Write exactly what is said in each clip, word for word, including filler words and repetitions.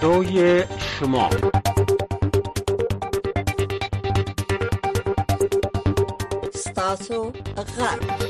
رادیوی شما. ستاسو غرب.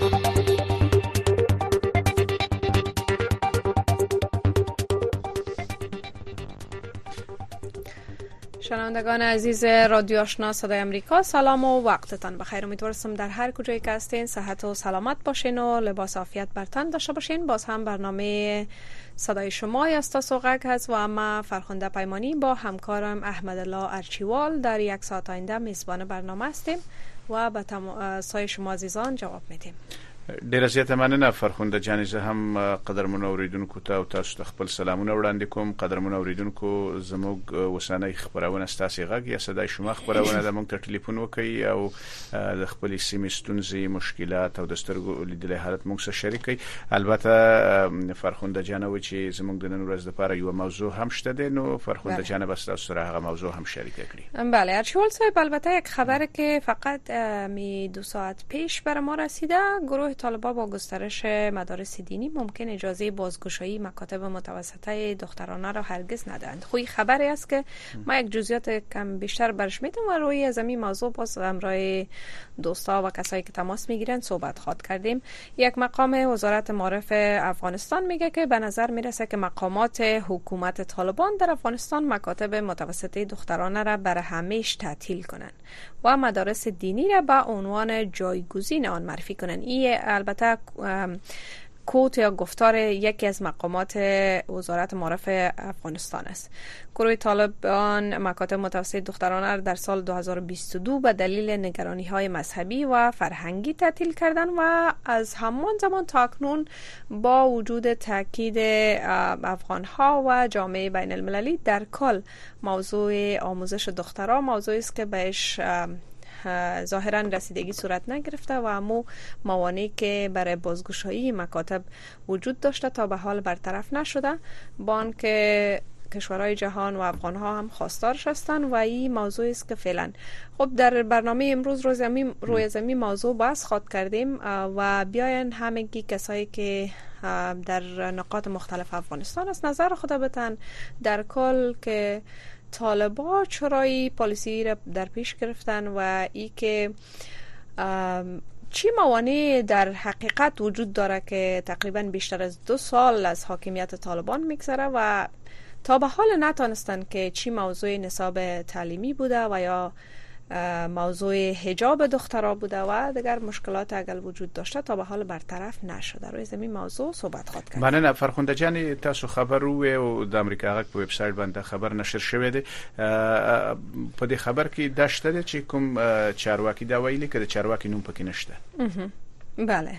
شنوندگان عزیز رادیو آشنا صدای امریکا، سلام و وقتتان بخیر. امیدوارم در هر کجایی که هستین صحت و سلامت باشین و لباس عافیت بر تن داشته باشین. باز هم برنامه صدای شما استاسو غرب هست و اما فرخنده پیمانی با همکارم احمدالله ارچیوال در یک ساعت آینده میزبان برنامه هستیم و به سای شما عزیزان جواب میدیم. ډیره زیاته مننه فرخنده جان. زه هم قدرمن اوریدونکو ته او تاسو ته خپل سلامونه وړاندې کوم. قدرمن اوریدونکو، زموږ اوسنۍ خبرونه ستاسو غږ یا صدای شما خبرونه د موږ ته ټلیفون وکړئ او د خپل سیمې ستونزې، مشکلات او د سترګو لیدلې حالت موږ سره شریک کړئ. البته فرخنده جان و چې زموږ د نن ورځ لپاره یو موضوع هم شته ده، نو فرخنده جان بس تاسو سره هغه موضوع هم شریک کړئ. بله ارچیوال صاحب، البته یک خبره که فقط می دو ساعت پیش بر ما رسیده، گروه طالبان با گسترش مدارس دینی ممکن اجازه بازگشایی مکاتب متوسطه دخترانه را هرگز ندهند. خوی خبری است که ما یک جزئیات کم بیشتر برش میدم و روی از این موضوع باز همراه دوستا و کسایی که تماس میگیرن صحبت خواد کردیم. یک مقام وزارت معارف افغانستان میگه که به نظر میرسه که مقامات حکومت طالبان در افغانستان مکاتب متوسطه دخترانه را برای همیشه تعطیل کنند و مدارس دینی را به عنوان جایگزین آن معرفی کنند. این البته کوت یا گفتار یکی از مقامات وزارت معارف افغانستان است. گروه طالبان مکاتب متوسطه دخترانه را در سال دو هزار و بیست و دو به دلیل نگرانی های مذهبی و فرهنگی تعطیل کردند و از همان زمان تا اکنون با وجود تاکید افغان ها و جامعه بین المللی در کل موضوع آموزش دختران موضوعی است که بهش ظاهرا رسیدگی صورت نگرفته و امو موانعی که برای بازگشایی مکاتب وجود داشته تا به حال برطرف نشده. بانک کشورهای جهان و افغان ها هم خواستارش هستند و این موضوعی است که فعلا خب در برنامه امروز روز زمین روی زمین موضوع بحث خواد کردیم و بیاین همگی کسایی که در نقاط مختلف افغانستان است نظر خود بتن در کل که طالبان چرایی پالیسی را در پیش گرفتن و ای که چی موانع در حقیقت وجود داره که تقریبا بیشتر از دو سال از حاکمیت طالبان میگذره و تا به حال نتانستن که چی موضوع نصاب تعلیمی بوده و یا موضوع حجاب دخترها بوده و دیگر مشکلات اگر وجود داشته تا به حال برطرف نشده. روی زمین موضوع صحبت خواهد کرد. مننه فرخنده جان. تاسو خبر وو او د امریکا غږ په ویب سایټ باندې خبر نشر شوی دی. په دې خبر کې داشته چې کوم چارواکي دا ویلي که د چارواکي نوم پکې نشته. بله.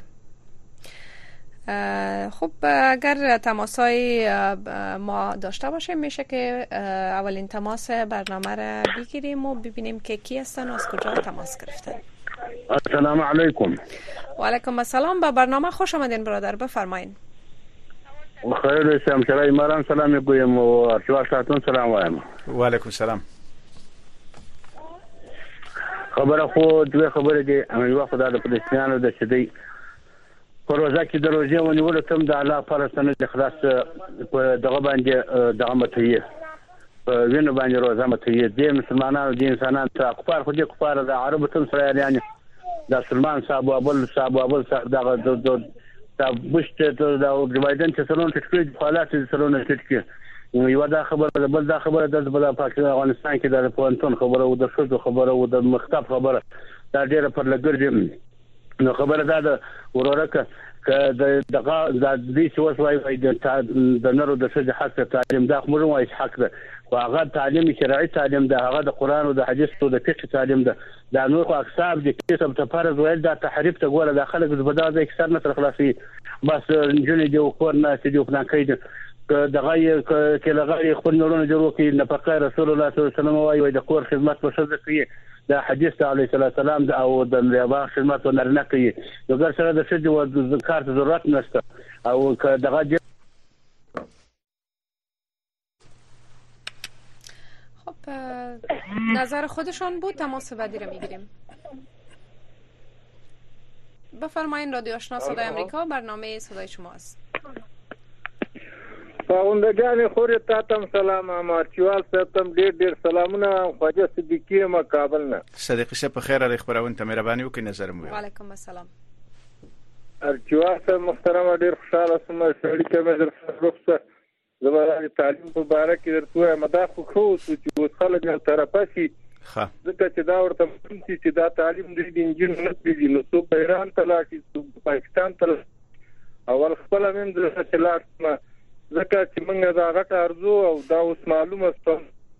خب اگر تماسای ما داشته باشیم میشه که اولین تماس برنامه را بگیریم و ببینیم که کی هستن و از کجا تماس گرفتن. السلام علیکم. و علیکم السلام. به برنامه خوش آمدین برادر، بفرمایید. خیر شم شرای مرام سلام میگویم و ارشوا شاتون سلام وایم. و علیکم السلام. خبره خو دوه خبره دي امي خدای د فلسطینانو د شدي په روزه کې د روزې ونیول تم د الله فلسطین د خلاص په دغه باندې دغه متي په وینو باندې روزه متي دي مسلمانانو دي انسانان ته کفار خو دي کفار د عربو تم سره یعنی د سلمان صاحب او ابل صاحب او ابل صاحب دغه د د بشت د بایدن چې سلون تشکیل حالات سلون تشکیل یو دا خبره د بل دا خبره د بل پاکستان افغانستان کې د پونتون خبره او د شذو خبره او د مختف خبره دا ډیره پر لګرځي. نو خبره دا د ورورکه که د دغه د دې څه وسوي د نورو د شذ حق تعلیم دا خبره وایي حق ده او هغه تعلیم شرعي تعلیم ده، هغه د قران او د حدیث او د فقه تعلیم ده. دا نور خو اکثر د کیسه په فرض ویل دا تحریف ته ګوره د خلک د بداوه اکثر نه تر خلاصي بس جنې دی او کور نه سې دی پلان کوي دغه کې لغړی خپل نورونه جوړ کړي نه فقره رسول الله صلی الله علیه وسلم وايي د کور خدمت په شذ کوي دا حدیث علیه السلام او د لیابا خدمت ورنه کوي دغه سره د شذ او د کار ضرورت نشته او دغه. خب نظر خودشان بود. تماس بعدی رو میگیریم. بفرمایید. رادیو آشنا صدای امریکا، برنامه صدای شما است. خاوندګانې خورې تا ته هم سلام امارچیوال صاحب ته هم ډېر ډېر سلامونه خواجه صدیقي یم کابل نه صدیقي صاحب په خیر علي خپرونه ته مهرباني وکړئ نظر مو وعلیکم السلام ارچیوال صاحب محترمه ډېر خوشحاله شوم سړي ته مې درسره رخصه زه به د تعلیم په باره کې درته وایم دا خو ښه اوسو چې اوس خلک یو طرفه شي ځکه چې دا ورته معلوم شي چې دا تعلیم دوی د نجونو نه پرېږدي نو څوک به ایران ته لاړ شي څوک پاکستان ته اول خپله مې هم دلته چې لاړ شم ځکه چې موږ دا غټه ارزو او دا اوس معلومه شوه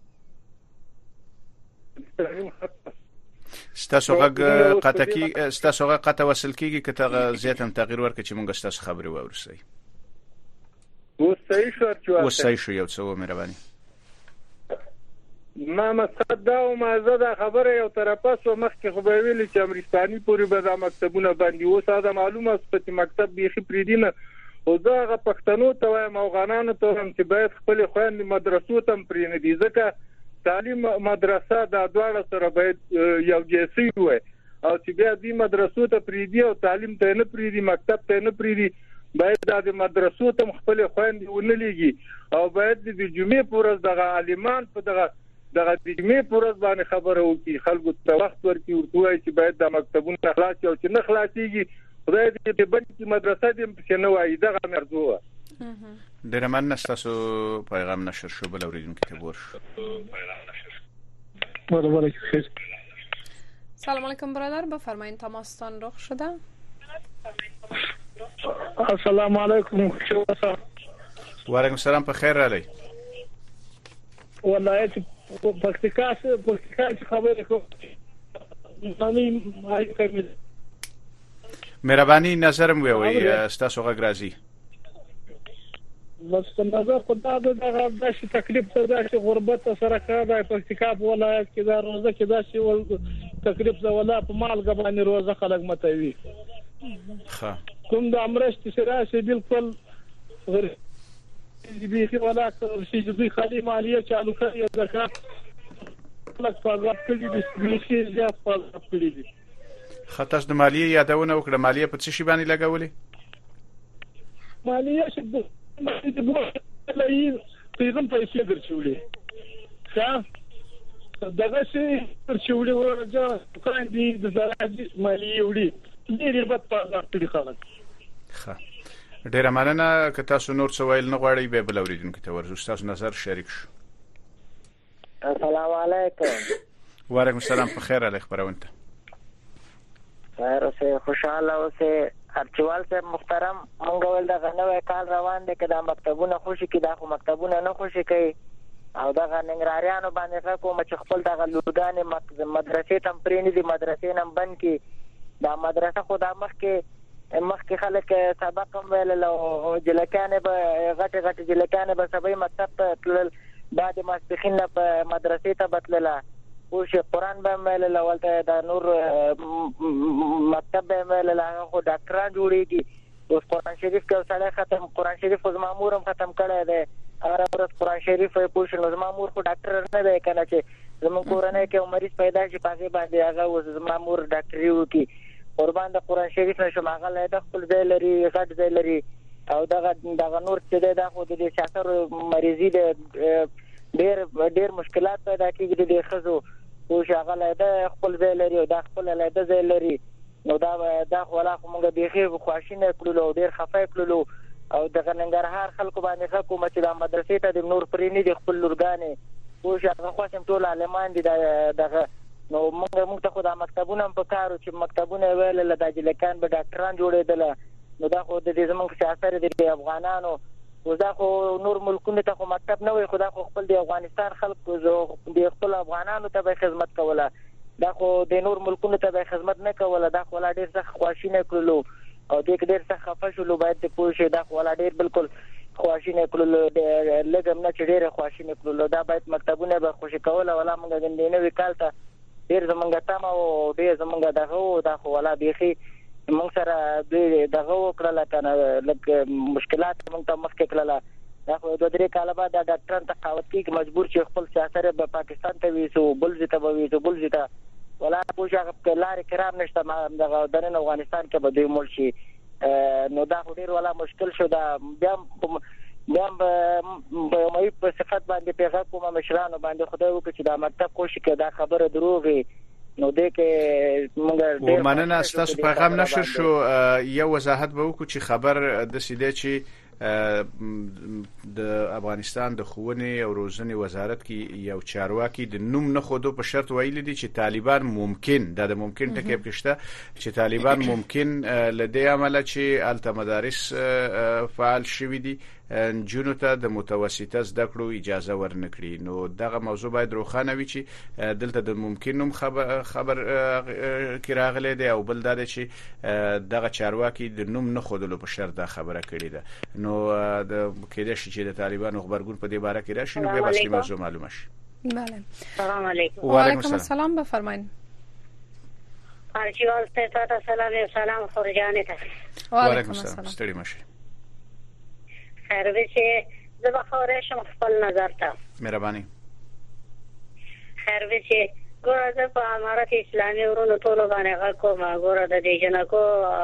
ستاسو غږ قطع کیږي ستاسو غږ قطع وصل کیږي که ته زیات هم تغییر ورکړي چې موږ ستاسو خبرې واورو صحیح اوس صحیح شو اوس صحیح شو یو څه مهرباني ما مقصد دا و ما زه دا خبره یو طرفه شو مخکې خو به ویلي چې امریکایي پورې به دا مکتبونه باندې اوس دا معلومه شوه چې مکتب بیخي پرېږدي نه او زه هغه پښتنو ته وایم افغانانو ته وایم چې باید خپلې خویندې مدرسو ته هم پرېنږدي ځکه تعلیم مدرسه دا دواړه سره باید یو جیسي وي او چې بیا دوی مدرسو ته پرېږدي او تعلیم ته نه پرېږدي مکتب ته نه پرېږدي باید دا د مدرسو ته خپلې خویندې ونه لېږي او باید د جمعې په ورځ دغه عالمان په دغه دغه د جمعې په ورځ باندې خبره وکړي خلکو ته وخت ورکړي ورته ووایي چې باید دا مکتبونه خلاص شي او چې نه خلاصېږي خدای دې په بل کې مدرسه دې پکې نه وایي دغه مې ارزو وه ډېره مننه ستاسو پیغام نشر شو بل اورېدونکي ته ور شو سلام علیکم برادر بفرمایید تماستان رخ شده السلام علیکم و علیکم السلام په خیر رالی ولایت پکتیکا پکتیکا خبرې کوم مهرباني نظرم وی ستاسو غږ راځي بس نظر خدای دې دا داسې تکلیف ته داسې غربت سره کار دی پکتیکا ولایت کې دا روزه کې داسې تکلیف ده ولا په مالګه باندې روزه خلک متوي ښه کوم د امرشت شراسي بالکل غیر بيخي ولا شيء جدي خالي ماليه چالو کړی زکات لک فاضل کړی د بيخي زیات فاضل کړی دي خاطر د مالیه یادونه وکړه مالیه په څه شي باندې لګولې مالیه چې د لای پیغام پیسې درچولې ښه دغه شي درچولې ورجا کاندي د زراعت مالیه وړي ډېر بد فاضل کړی خلک ښه ډیره مننه که تاسو نور څه ویل نه غواړئ به بل اوریدونکو ته ورځو تاسو نظر شریک شو السلام علیکم وعلیکم السلام په خیر علي خبرونه ته خیر اوسه خوشاله اوسه ارچوال صاحب محترم مونږ ول دا غنوې کال روان دي کدا مکتبونه خوشي کې دا خو مکتبونه نه خوشي کوي او دا ننګراریانو باندې کوم چې خپل د لوګانې مدرسې تم پرېنې دي مدرسې نم بند کې دا مدرسه خو دا مخ کې مخکې خلک سبق هم ویل او جلکانې به غټې غټې جلکانې به سبای مکتب ته تلل بعد ماسپښین نه په مدرسې ته به تلله اوس قرآن به هم ویلل ولته دا نور مکتب به هم ویلل هغه خو ډاکټران جوړېږي اوس قرآن شریف کې سړی ختم قرآن شریف خو زما مور هم ختم کړی دی هره ورځ قرآن شریف پوه شو نو زما مور خو ډاکټر نه دی که نه چې زموږ کورنۍ کې یو مریض پیدا شي په هغې باندې هغه اوس زما مور ډاکټري وکړي قربان د قرآن شریف نشم هغه له خپل ځای لري غټ ځای لري او دغه دغه نور چې دی دا خو د شاکر مریضي د ډېر ډېر مشکلات پیدا کېږي د ښځو خو هغه له خپل ځای لري او دا خپل له ځای لري نو دا دا خو ولا خو موږ بیخي خواشینه کړلو او ډېر خفه کړلو او دغه ننګرهار خلکو باندې ښه کومه چې دا مدرسې ته د نور پرې نه دي خپل لورګانې خو هغه خواشم ټول عالمان دي دغه نو موږ موږ ته خو دا مکتبونه هم په کار چې مکتبونه ویل دا جلکان به ډاکټران جوړېدل نو دا خو د دې زموږ سیاست دی افغانانو او دا خو نور ملکونو ته خو مکتب نه وي خو دا خو خپل د افغانستان خلکو د خپل افغانانو ته به خدمت کوله دا خو د نور ملکونو ته به خدمت نه کوله دا خو لا ډېر سخت خواشینه کړلو او دې کې ډېر سخت خفه شولو باید ته پوه شې دا خو لا ډېر بالکل خواشینه کړلو لږ هم نه چې ډېره خواشینه کړلو دا باید مکتبونه به خوشي کوله ولا موږ د نوي کال ته ډېر زمونږ تمه او ډېر زمونږ دغه و دا خو ولا بیخي موږ سره دوی دغه وکړله که نه لږ مشکلات موږ ته مخکې کړله دا خو دوه درې کاله بعد دا ډاکټران تقاوت کېږي مجبور چې خپل سیاست به پاکستان ته ویسو بل ځای ته به ویسو بل ځای ته ولا پوه شي هغه لارې کرام نشته دغه دننه افغانستان کې به دوی مړ شي نو دا خو ډېر ولا مشکل شو دا بیا بیا به مې په صفت باندې پیغام کوم مشرانو باندې خدای وکړي چې دا مکتب کوشش کړي دا خبره دروغي نو دې کې موږ ډېر مننه تاسو پیغام نشر شو یو وضاحت به وکړو چې خبر د سیده چې د افغانستان د ښوونې او روزنې وزارت کې یو چارواکي د نوم نه خودو په شرط ویلي دي چې طالبان ممکن دا د ممکن ټکی پکشته چې طالبان ممکن لدې عمله چې الته مدارس فعال شوي دي جنو ته د متوسطه زده کړو اجازه ورنکړي نو دغه موضوع باید روښانه وي چې دلته د ممکن نوم خبر خبر کې راغلی دی او بل دا چې دغه چارواکي د نوم نه خودلو په شرط دا خبره کړې ده نو د کېدای شي چې د طالبانو خبرګون په دې باره کې راشي نو به اصلي موضوع معلومه شي. بله سلام علیکم. و علیکم السلام بفرمایید. ارچیوال ته سلام و سلام خورجان ته. و علیکم السلام. ستړي مشه. خیر وشه زه به خورشم خپل نظر ته. مهرباني. خیر وشه ګوره زه په امارت اسلامي ورونو ټولو باندې غږ کوم ګوره د دې جنکو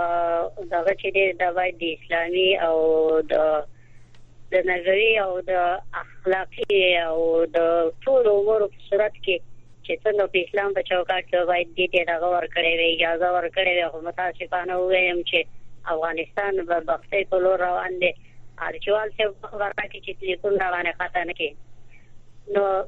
دغه چې دی د باید د اسلامي او د د نظری او د اخلاقي او د ټول امور په صورت کې چې څنګه په اسلام په چوکاټ کې باید دې دغه ورکړې وي اجازه ورکړې وي خو متاسفانه وایم چې افغانستان په بختي په لور روان دی ارچوال څه ورکړي چې ټلیفون روانه خاطر نه کې نو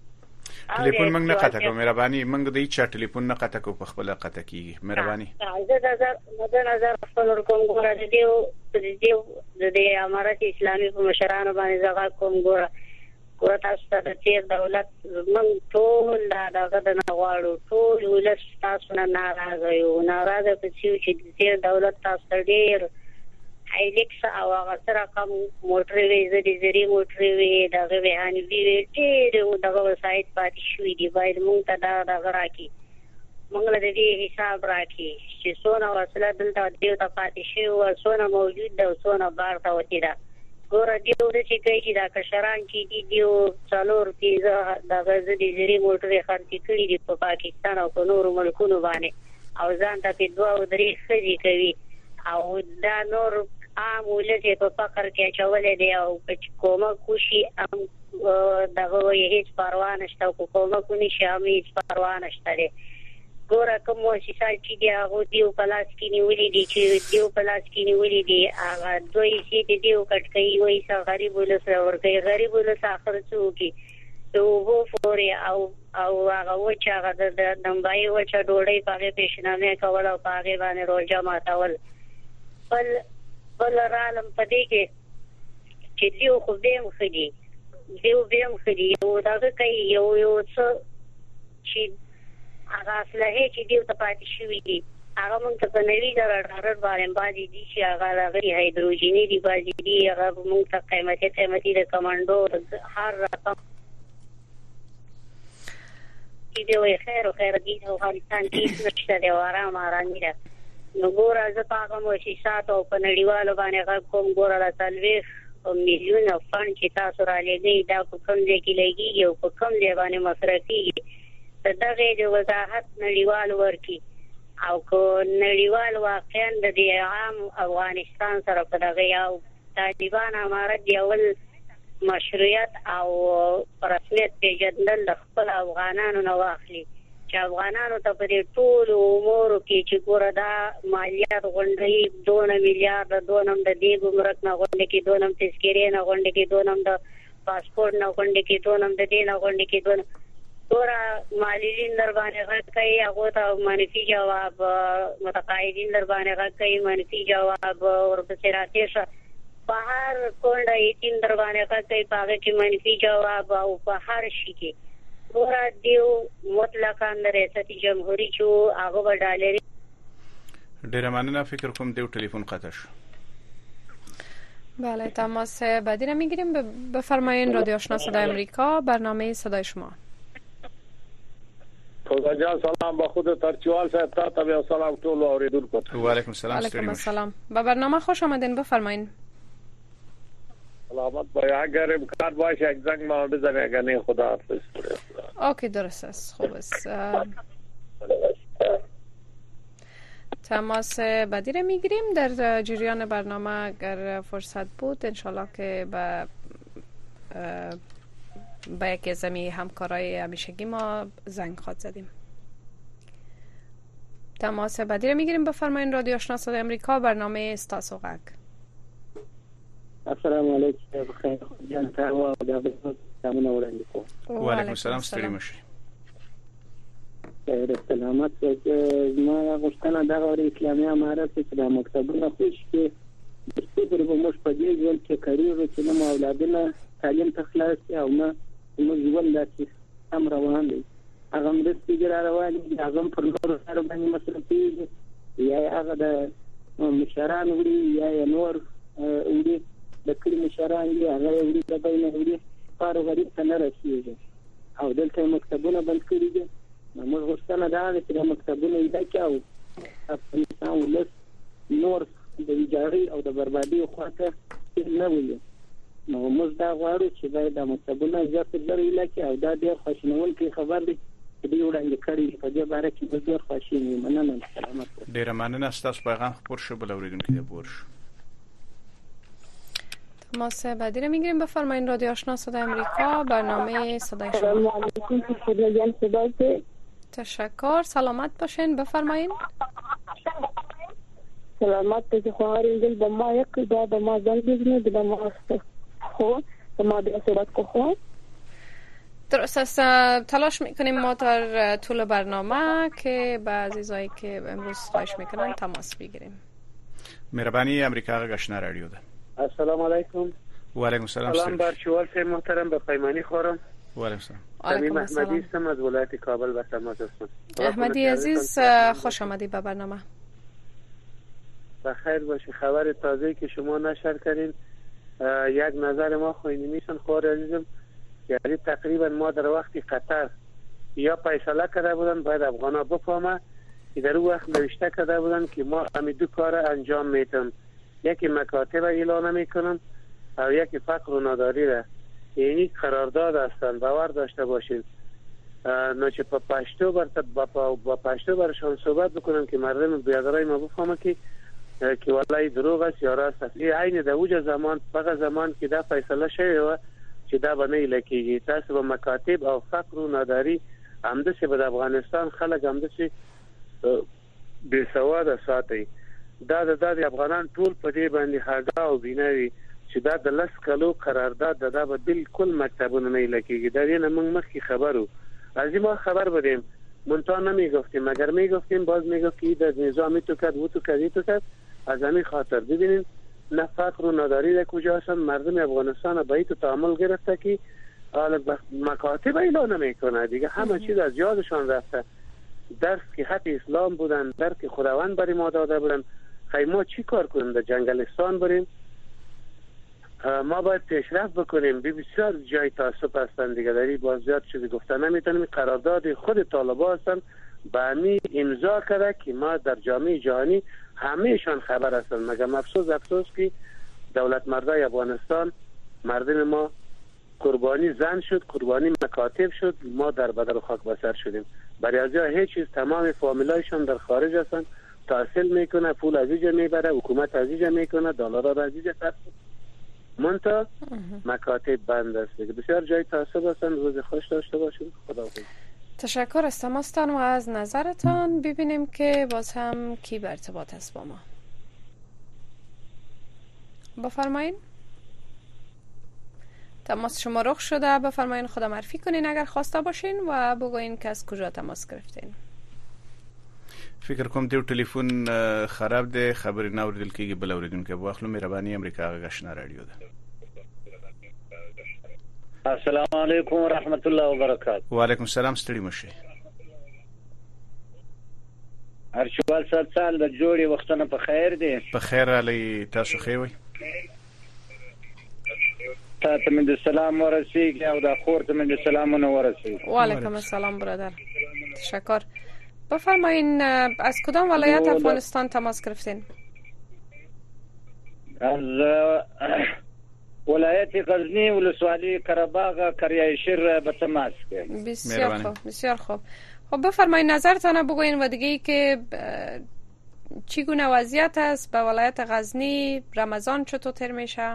ټلیفون موږ نه قطع کوو مهرباني موږ د هیڅ ټلیفون نه قطع کوو په خپل قطع کیږي مهرباني زه د نظر د نظر خپل کوم ګوره د دې د دې د امارت اسلامي په مشرانو باندې ځای کوم ګوره ګوره تاسو ته د تیر دولت موږ ټول دغه د نغواړو ټول ولس تاسو نه ناراضه یو ناراضه په چې د تیر دولت تاسو ډیر هایلیکس او هغه سره کوم موټر وی زری زری موټر وی دغه وهاني وی ډېر دغه وسایت پاتې شوې دي باید مونږ ته دا دغه راکې مونږ له دې حساب راکې چې څونه وسله دلته دیو ته پاتې شي او څونه موجود ده او څونه بار ته وتی ده ګوره دیو د چې کوي دا کشران چې دي دیو څلور پیزه دغه زری زری موټر خرڅ کړي دي په پاکستان او په نورو ملکونو باندې او ځان ته په دوه او درې خځې کوي او دا نور عام ولې په فقر کې چولې دی او په کومه خوشي ام دغه یې هیڅ پروا نشته او کومه کونی شامي هیڅ پروا نشته دی ګوره کوم چې سال چې دی هغه دیو پلاس کې نیولې دي چې دیو پلاس کې نیولې دي هغه دوی چې دیو کټ کوي وایي چې غریب ولس ورګي غریب ولس اخر څوکي نو وو فوري او او هغه و چې هغه د نمبای و چې ډوړې پاره پېښنامه کول او پاره باندې روزه ماتول بل بل رالم پدې کې چې دیو خو دې مخدي دیو دې مخدي او دا کوي یو یو څه چې هغه اصله چې دیو ته پاتې شوی دي هغه مونږ ته په نوي ډار باندې باندې دي چې هغه لغړي هایدروجیني دي باندې دي هغه مونږ ته قیمتي قیمتي د کمانډو هر رقم چې دی خیر او خیر دي او افغانستان کې نشته دی آرام آرام دی نو ګوره زه په هغه مؤسسات او په نړیوالو باندې غږ کوم ګوره د څلوېښت میلیونه فنډ چې تاسو را لېږئ دا په کوم ځای کې لګېږي او په کوم ځای باندې مصرف کېږي د دغې د وضاحت نړیوال ورکړي او که نړیوال واقعا د دې عام افغانستان سره په دغه یو طالبان امارت د اول مشروعیت او رسمیت پیژندل د خپل افغانانو نه واخلي چې افغانانو ته په دې ټول امور کې چې ګوره دا مالیات غونډي دونه میلیارډ دونم د دې ګمرک نه غونډي کې دونم تذکرې نه غونډي کې دونم د پاسپورت نه غونډي کې دونم د دې نه غونډي کې دونم ګوره ماليين در باندې غږ کوي هغه ته منفي جواب متقاعدين در باندې غږ کوي منفي جواب ورپسې راځي په هر کونډه یتیم در باندې غږ کوي هغه کې منفي جواب او په هر شي کې ګوره دیو مطلقاً د ریاست جمهوریت چې هغه وډالري ډیر مننه فکر کوم دیو ټلیفون قطع شو. بله تماس بعدی رو میگیریم. بفرمایید رادیو آشنا صدای امریکا برنامه صدای شما. خدا جان سلام با خود ترچوال صاحب تا تا سلام ټول اوریدونکو ته. و علیکم السلام. علیکم السلام. با برنامه خوش آمدین. بفرمایید. سلامت باید اگر امکان باشه یک زنگ ما بزنه اگر نه خدا حافظ. اوکی درست است. خوب است. تماس بعدی رو میگیریم در جریان برنامه. اگر فرصت بود انشالله که به با یکی از می همکارای همیشگی ما زنگ خواهد زدیم. تماس بعدی رو میگیریم. بفرمایید. رادیو آشنا صدای امریکا، برنامه استاسو غک. السلام علیکم. بخیر جان تاوا دا به تامن وړاندې کوم. و علیکم السلام. ستړي مشي. خیر سلامت. ما غوښتنه دا غوړي اسلامي امارات چې د مکتبونو خوش کې د څه په موږ په دې ځل کې کاریږي چې نو اولادونه تعلیم ته خلاص او نه موږ ژوند داسې هم روان دي. هغه مرستې ګر روان دي، هغه پر نور سره باندې مصرفي یا هغه د مشران وړي یا نور وړي د کلی مشران دي، هغه وړي د بینه وړي کارو غریب ته نه رسیږي او دلته مکتبونه بند کړي دي. موږ غوښتنه دا ده چې د مکتبونو اداره او افغانستان ولس نور د ویجاړي او د بربادي خواته نه وي. نو موږ دا غواړو چې باید د مکتبونو ځکه لري لکه او دا ډېر خوشنونکي خبر دی چې دوی وړاندې کړي په دې باره کې ډېر خوشاله یم. مننه. سلامت. ډېر مننه. ستاسو پیغام خبر شو بل اوریدونکو دی پور شو. تماس بعدی رو میگیریم. بفرمایید. رادیو آشنا صدای امریکا، برنامه صدای شما. سلام علیکم. خدایان صدای. تشکر. سلامت باشین. بفرمایید. سلامت ته خوارین دل به ما یک دا به ما زنگ بزنید به ما است خو به ما به صورت کو خو درست است. تلاش میکنیم ما در طول برنامه که با عزیزایی که امروز خواهش میکنن تماس بگیریم. مهربانی. امریکا گشنه رادیو ده. السلام علیکم. و علیکم السلام. سلام بر شوال سه محترم. به پیمانی خورم. و علیکم السلام. علیکم السلام. احمدی هستم از ولایت کابل به تماس هستم. احمدی عزیز خوش آمدید به برنامه. بخیر باشی. خبر تازه‌ای که شما نشر کردین یک نظر ما خوینی میشن خوار عزیزم، یعنی تقریبا ما در وقتی قطر یا فیصله کرده بودن باید افغانا بفهمه که در اون وقت نوشته کرده بودن که ما همین دو کار انجام میتیم، یکی مکاتب اعلان میکنن او یکی فقر و ناداری را. یعنی قرارداد هستن. باور داشته باشین. نه چې په پښتو برته په پښتو برشان صحبت بکنم که مردم بیادرای ما بفهمه که که والله دروغ است یا راست است. این عین د اوج زمان په زمان کې دا فیصله شوی و چې دا باندې لکېږي. تاسو به مکاتب او فقر و ناداری همده چې په افغانستان خلک همده چې بے سواد ساتي. دا د افغانان ټول په دې باندې هاګا او بینوي چې دا د لس کلو قرارداد دا به بالکل مکتبونه نه لکېږي. دا نه موږ مخکې خبرو از ما خبر بدیم منتها نمیگفتیم، مگر میگفتیم باز میگفت که در نظامی تو کرد و تو کردی تو کرد. از همین خاطر ببینین نه فقر و ناداری در کجا هستن. مردم افغانستان به این تعامل گرفته که حالا مکاتب اعلان نمیکنه دیگه، همه چیز از یادشان رفته. درس که حق اسلام بودن، درس که خداوند برای ما داده بودن. خیلی ما چی کار کنیم؟ در جنگلستان بریم؟ ما باید پیشرفت بکنیم. بسیار جای تعصب هستن دیگه، داری باز زیاد چیزی گفتن نمیتونیم. قرارداد خود طالبان هستن به همی امضا کرده که ما در جامعه جهانی همهشان خبر هستن. مگر افسوس افسوس که دولت مردای افغانستان مردم ما قربانی زن شد، قربانی مکاتب شد، ما در بدر خاک بسر شدیم. برای ازیا هیچ چیز، تمام فامیلایشان در خارج هستن، تحصیل میکنه، پول از اینجا میبره، حکومت از اینجا میکنه، دلار را از اینجا خرج منتها مکاتب بند است. بسیار جای تعصب هستن. روز خوش داشته باشید. خداحافظ. تشکر از تماستان و از نظرتان. ببینیم که باز هم کی به ارتباط است با ما. بفرمایید. تماس شما رخ شده. بفرمایید خدا معرفی کنین اگر خواسته باشین و بگوین که از کجا تماس گرفتین. فکر کوم دیو ټلیفون خراب دی، خبر نه اوریدل کیږي. بل اوریدونکو په اخلو مهرباني امریکا غشنا رادیو ده. السلام علیکم ورحمت الله وبرکاته. وعلیکم السلام. ستړي مشه. ارشوال صاحب سال د جوړي وختونه په خیر دي. په خیر علي تاسو خې وي. تاسو من د سلام ورسیږي او د خور ته من د سلامونه ورسیږي. وعلیکم السلام برادر. تشکر. بفرمایین از کدام ولایت افغانستان تماس گرفتین؟ از ولایت غزنی ولسوالی قره‌باغ کریای شیر به تماس گرفتیم. بسیار خوب، بسیار خوب. خب بفرمایید نظرتان بگوین و دیگه ای که چگونه وضعیت است به ولایت غزنی؟ رمضان چطور تر میشه؟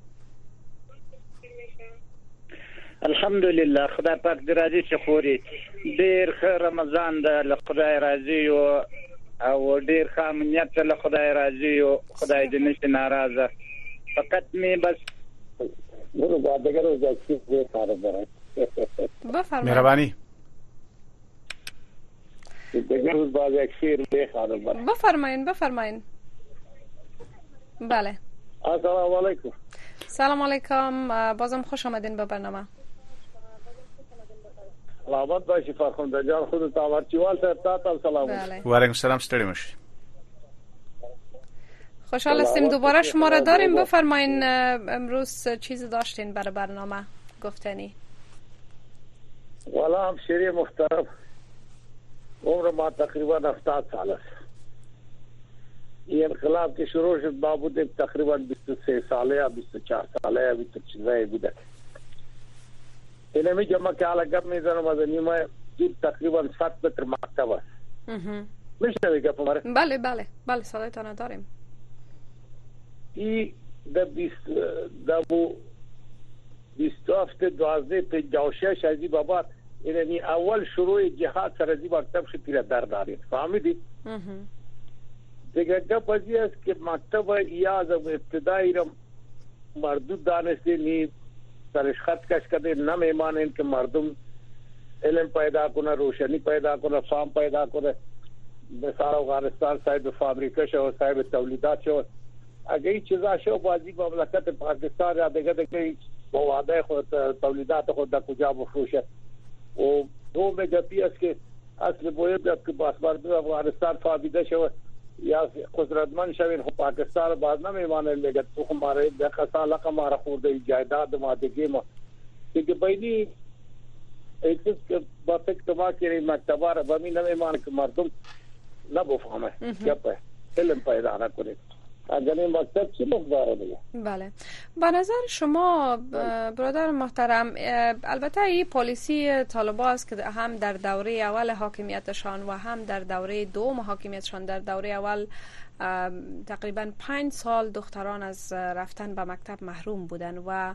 الحمدلله خدای پاک دې راضي چې خوري ډیر ښه رمضان ده له خدای راضي او او ډیر ښه امنیت له خدای راضي او خدای دې نشي ناراضه فقط می بس نو دا دغه ځکه چې کار وره بفرمایید مهربانی دغه روز باز اکثر به کار وره بفرمایید بفرمایید بله السلام علیکم سلام علیکم بازم خوش آمدین به برنامه سلامت باشی فرخنده جان خودت آمرچیوال صاحب تا تا سلام بله و علیکم السلام ستړي مشي خوشحال هستیم دوباره شما را داریم بفرمایین امروز چیزی داشتین برای برنامه گفتنی والا همشیری محترم عمر ما تقریبا هفتاد سال است این انقلاب که شروع شد بابود تقریبا بیست و سه ساله یا بیست و چهار ساله یا بیست و چیزایی بوده اینمی جمع که علاقب میزنم از نیمه دید تقریبا ست متر مکتب است میشنوی که پماره؟ بله بله بله صدایتان داریم ای در بیست در بو بیست و هفت دوازده پنجاه و شش ازی بابا اینمی اول شروع جهاد سر ازی مکتب شد تیره در دارید فهمیدی؟ دیگه گپ ازی است که مکتب یا از ابتدایی را مردود دانسته نی سرش خط کش کرده نمیمانند که مردم علم پیدا کنه روشنی پیدا کنه فهم پیدا کنه مثال افغانستان صاحب فابریکه شو صاحب تولیدات شو اگه این چیزا شو بازی مملکت پاکستان یا دیگه دیگه مواده خود تولیدات خود در کجا بفروشه و دو مگپی است که اصل باید که باز مردم افغانستان فابریده شو یا قدرتمند شوین خو پاکستان باز نمیمانند میگه تو ہمارے دقیقا لقم را خورده جایداد ما دیگه ما دیگه بینی ایسیز که با فکر ما که مکتبه را بمی نمیمان که مردم نبفهمه گپه علم پیدا نکنه اگر این مکتب چی مقداره دیگه بله به نظر شما برادر محترم البته این پالیسی طالبان است که هم در دوره اول حاکمیتشان و هم در دوره دوم حاکمیتشان در دوره اول تقریبا پنج سال دختران از رفتن به مکتب محروم بودن و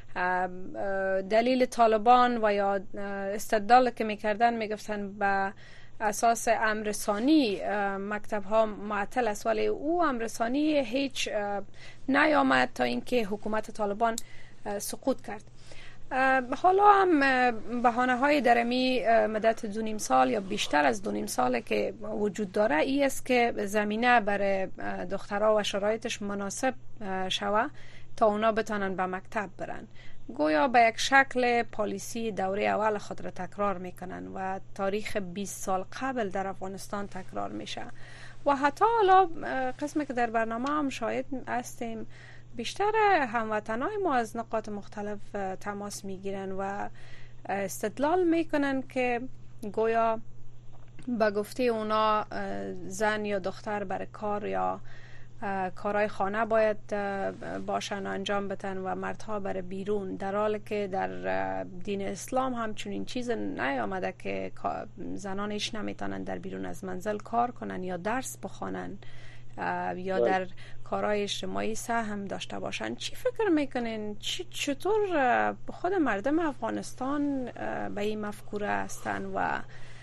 دلیل طالبان و یا استدلال که میکردن میگفتن به اساس امرسانی مکتب ها معطل است ولی او امرسانی هیچ نیامد تا اینکه حکومت طالبان سقوط کرد. حالا هم بهانه های درمی مدت دو نیم سال یا بیشتر از دو نیم ساله که وجود داره ای است که زمینه برای دخترها و شرایطش مناسب شوه تا اونا بتانن به مکتب برن. گویا به یک شکل پالیسی دوره اول خود را تکرار میکنن و تاریخ بیست سال قبل در افغانستان تکرار میشه و حتی حالا قسمی که در برنامه هم شاهد هستیم بیشتر هموطنای ما از نقاط مختلف تماس میگیرن و استدلال میکنن که گویا به گفته اونا زن یا دختر برای کار یا کارهای خانه باید باشن انجام بدن و مردها برای بیرون، در حالی که در دین اسلام هم چنین چیز نیامده که زنان ایش نمیتونن در بیرون از منزل کار کنن یا درس بخوانن یا در کارهای اجتماعی سهم داشته باشن. چی فکر میکنین؟ چطور خود مردم افغانستان به این مفکوره هستن و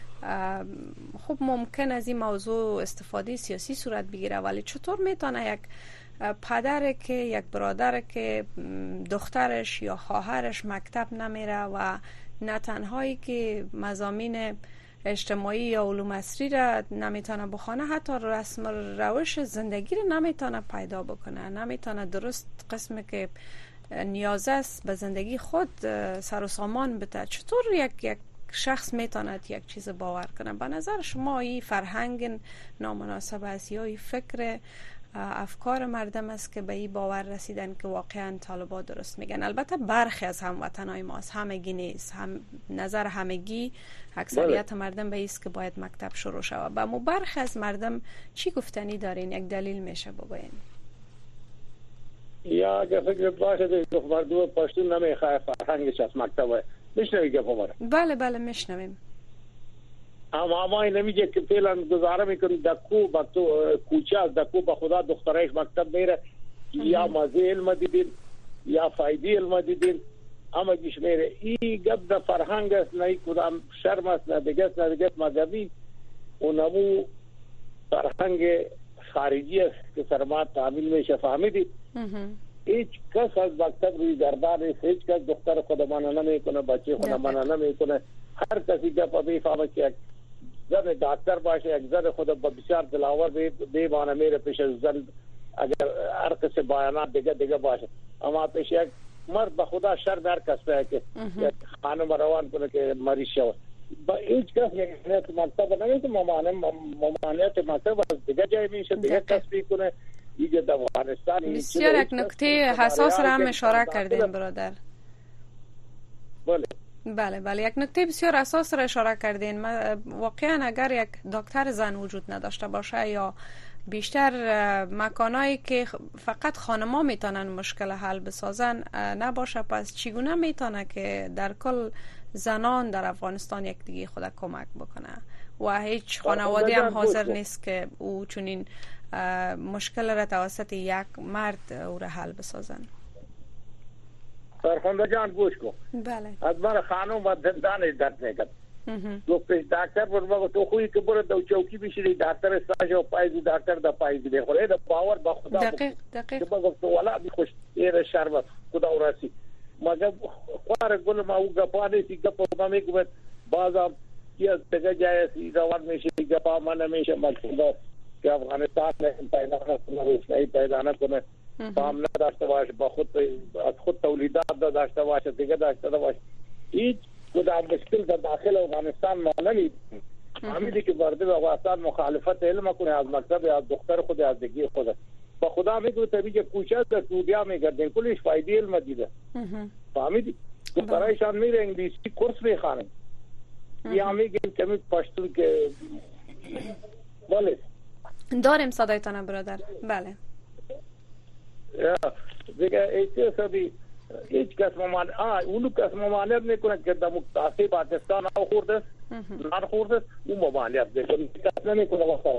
خب ممکن از این موضوع استفاده سیاسی صورت بگیره، ولی چطور میتونه یک پدر که یک برادر که دخترش یا خواهرش مکتب نمیره و نه تنهایی که مضامین اجتماعی یا علوم عصری را نمیتونه بخونه، حتی رسم روش زندگی را نمیتونه پیدا بکنه، نمیتونه درست قسمی که نیاز است به زندگی خود سر و سامان بده. چطور یک یک شخص میتواند یک چیز باور کنه؟ به نظر شما این فرهنگ نامناسب است یا این فکر افکار مردم است که به این باور رسیدن که واقعا طالبان درست میگن؟ البته برخی از هموطنای ما است، همگی نیست، هم نظر همگی اکثریت بله. مردم به ایست که باید مکتب شروع شود. با مو برخی از مردم چی گفتنی دارین؟ یک دلیل میشه بگوین؟ یا اگه فکر باشه که مردم پشتون نمیخواه فرهنگش از مکتب میشنوی گپ ما؟ بله بله میشنویم. اما ما نمیگه که فعلا گزاره میکنیم دکو با تو کوچه دکو با خدا دخترایش مکتب میره یا مزه علم دیدین یا فایده علم دیدین اما گیش میره ای گب د فرهنگ است نه کدام شرم است نه دیگه است نه دیگه مذهبی اونمو فرهنگ خارجی است که سرما تعمیل میشه فهمیدید هیچ کس از مکتب روی گردان نیست، هیچ کس دختر خود منع نمیکنه، بچه خود منع نمیکنه. هر کسی گپ میفهمه که یک زن دکتر باشه، یک زن خود با بسیار دلاور بیمانه میره پیش زن اگر هر کس بیانات دیگه دیگه باشه، اما پیش یک مرد به خدا شرم هر کس به که خانم روان کنه که مریض شود. با هیچ کس یک مکتب نمیشه، ممانعت مکتب از دیگه جای میشه، دیگه کس میکنه. بسیار یک نکته حساس را هم اشاره کردین برادر. بله بله بله یک نکته بسیار اساس را اشاره کردین. واقعا اگر یک دکتر زن وجود نداشته باشه یا بیشتر مکانایی که فقط خانما میتونن مشکل حل بسازن نباشه، پس چگونه میتونه که در کل زنان در افغانستان یک دیگه خود کمک بکنه و هیچ خانواده هم حاضر نیست که او چنین مشکل را توسط یک مرد او را حل بسازن. فرخنده جان گوش کن. بله. از من خانم و دندان درد میکرد. تو پیش دکتر برو تو خویی که برو دو چوکی بشینی دکتر استاج و پایزی دکتر د پایزی دی خوره د باور با خدا دقیق دقیق تو تو ولا بی خوش ایر شربت خدا ورسی مگر خوار گل ما او گپانه سی گپ ما میگم بازم کیا تگه جای سی روان میشه گپا من میشه مقصود که افغانستان پیدا کنه روشنایی پیدا نکنه فهم نداشته باشه با خود از خود تولیدات داشته باشه دیگه داشته باشه هیچ کدام مشکل در داخل افغانستان ما نمید همیدی که برده افغانستان مخالفت علم کنه از مکتب از دختر خود از دیگه خود با خدا میگه تو بیچه پوچه در سعودیا میگردن کلش فایده علم دیده فهمیدی دخترایشان میره انگلیسی کورس میخوانن یا میگن که می پشتون که بله داریم صدایتان برادر. بله یا دیگه ایچه سبی هیچ کس ممان آه اونو کس ممانعت میکنه که در مقتصی پاکستان آو خورده نان خورده اون ممانعت میکنه کس نمیکنه وقتا.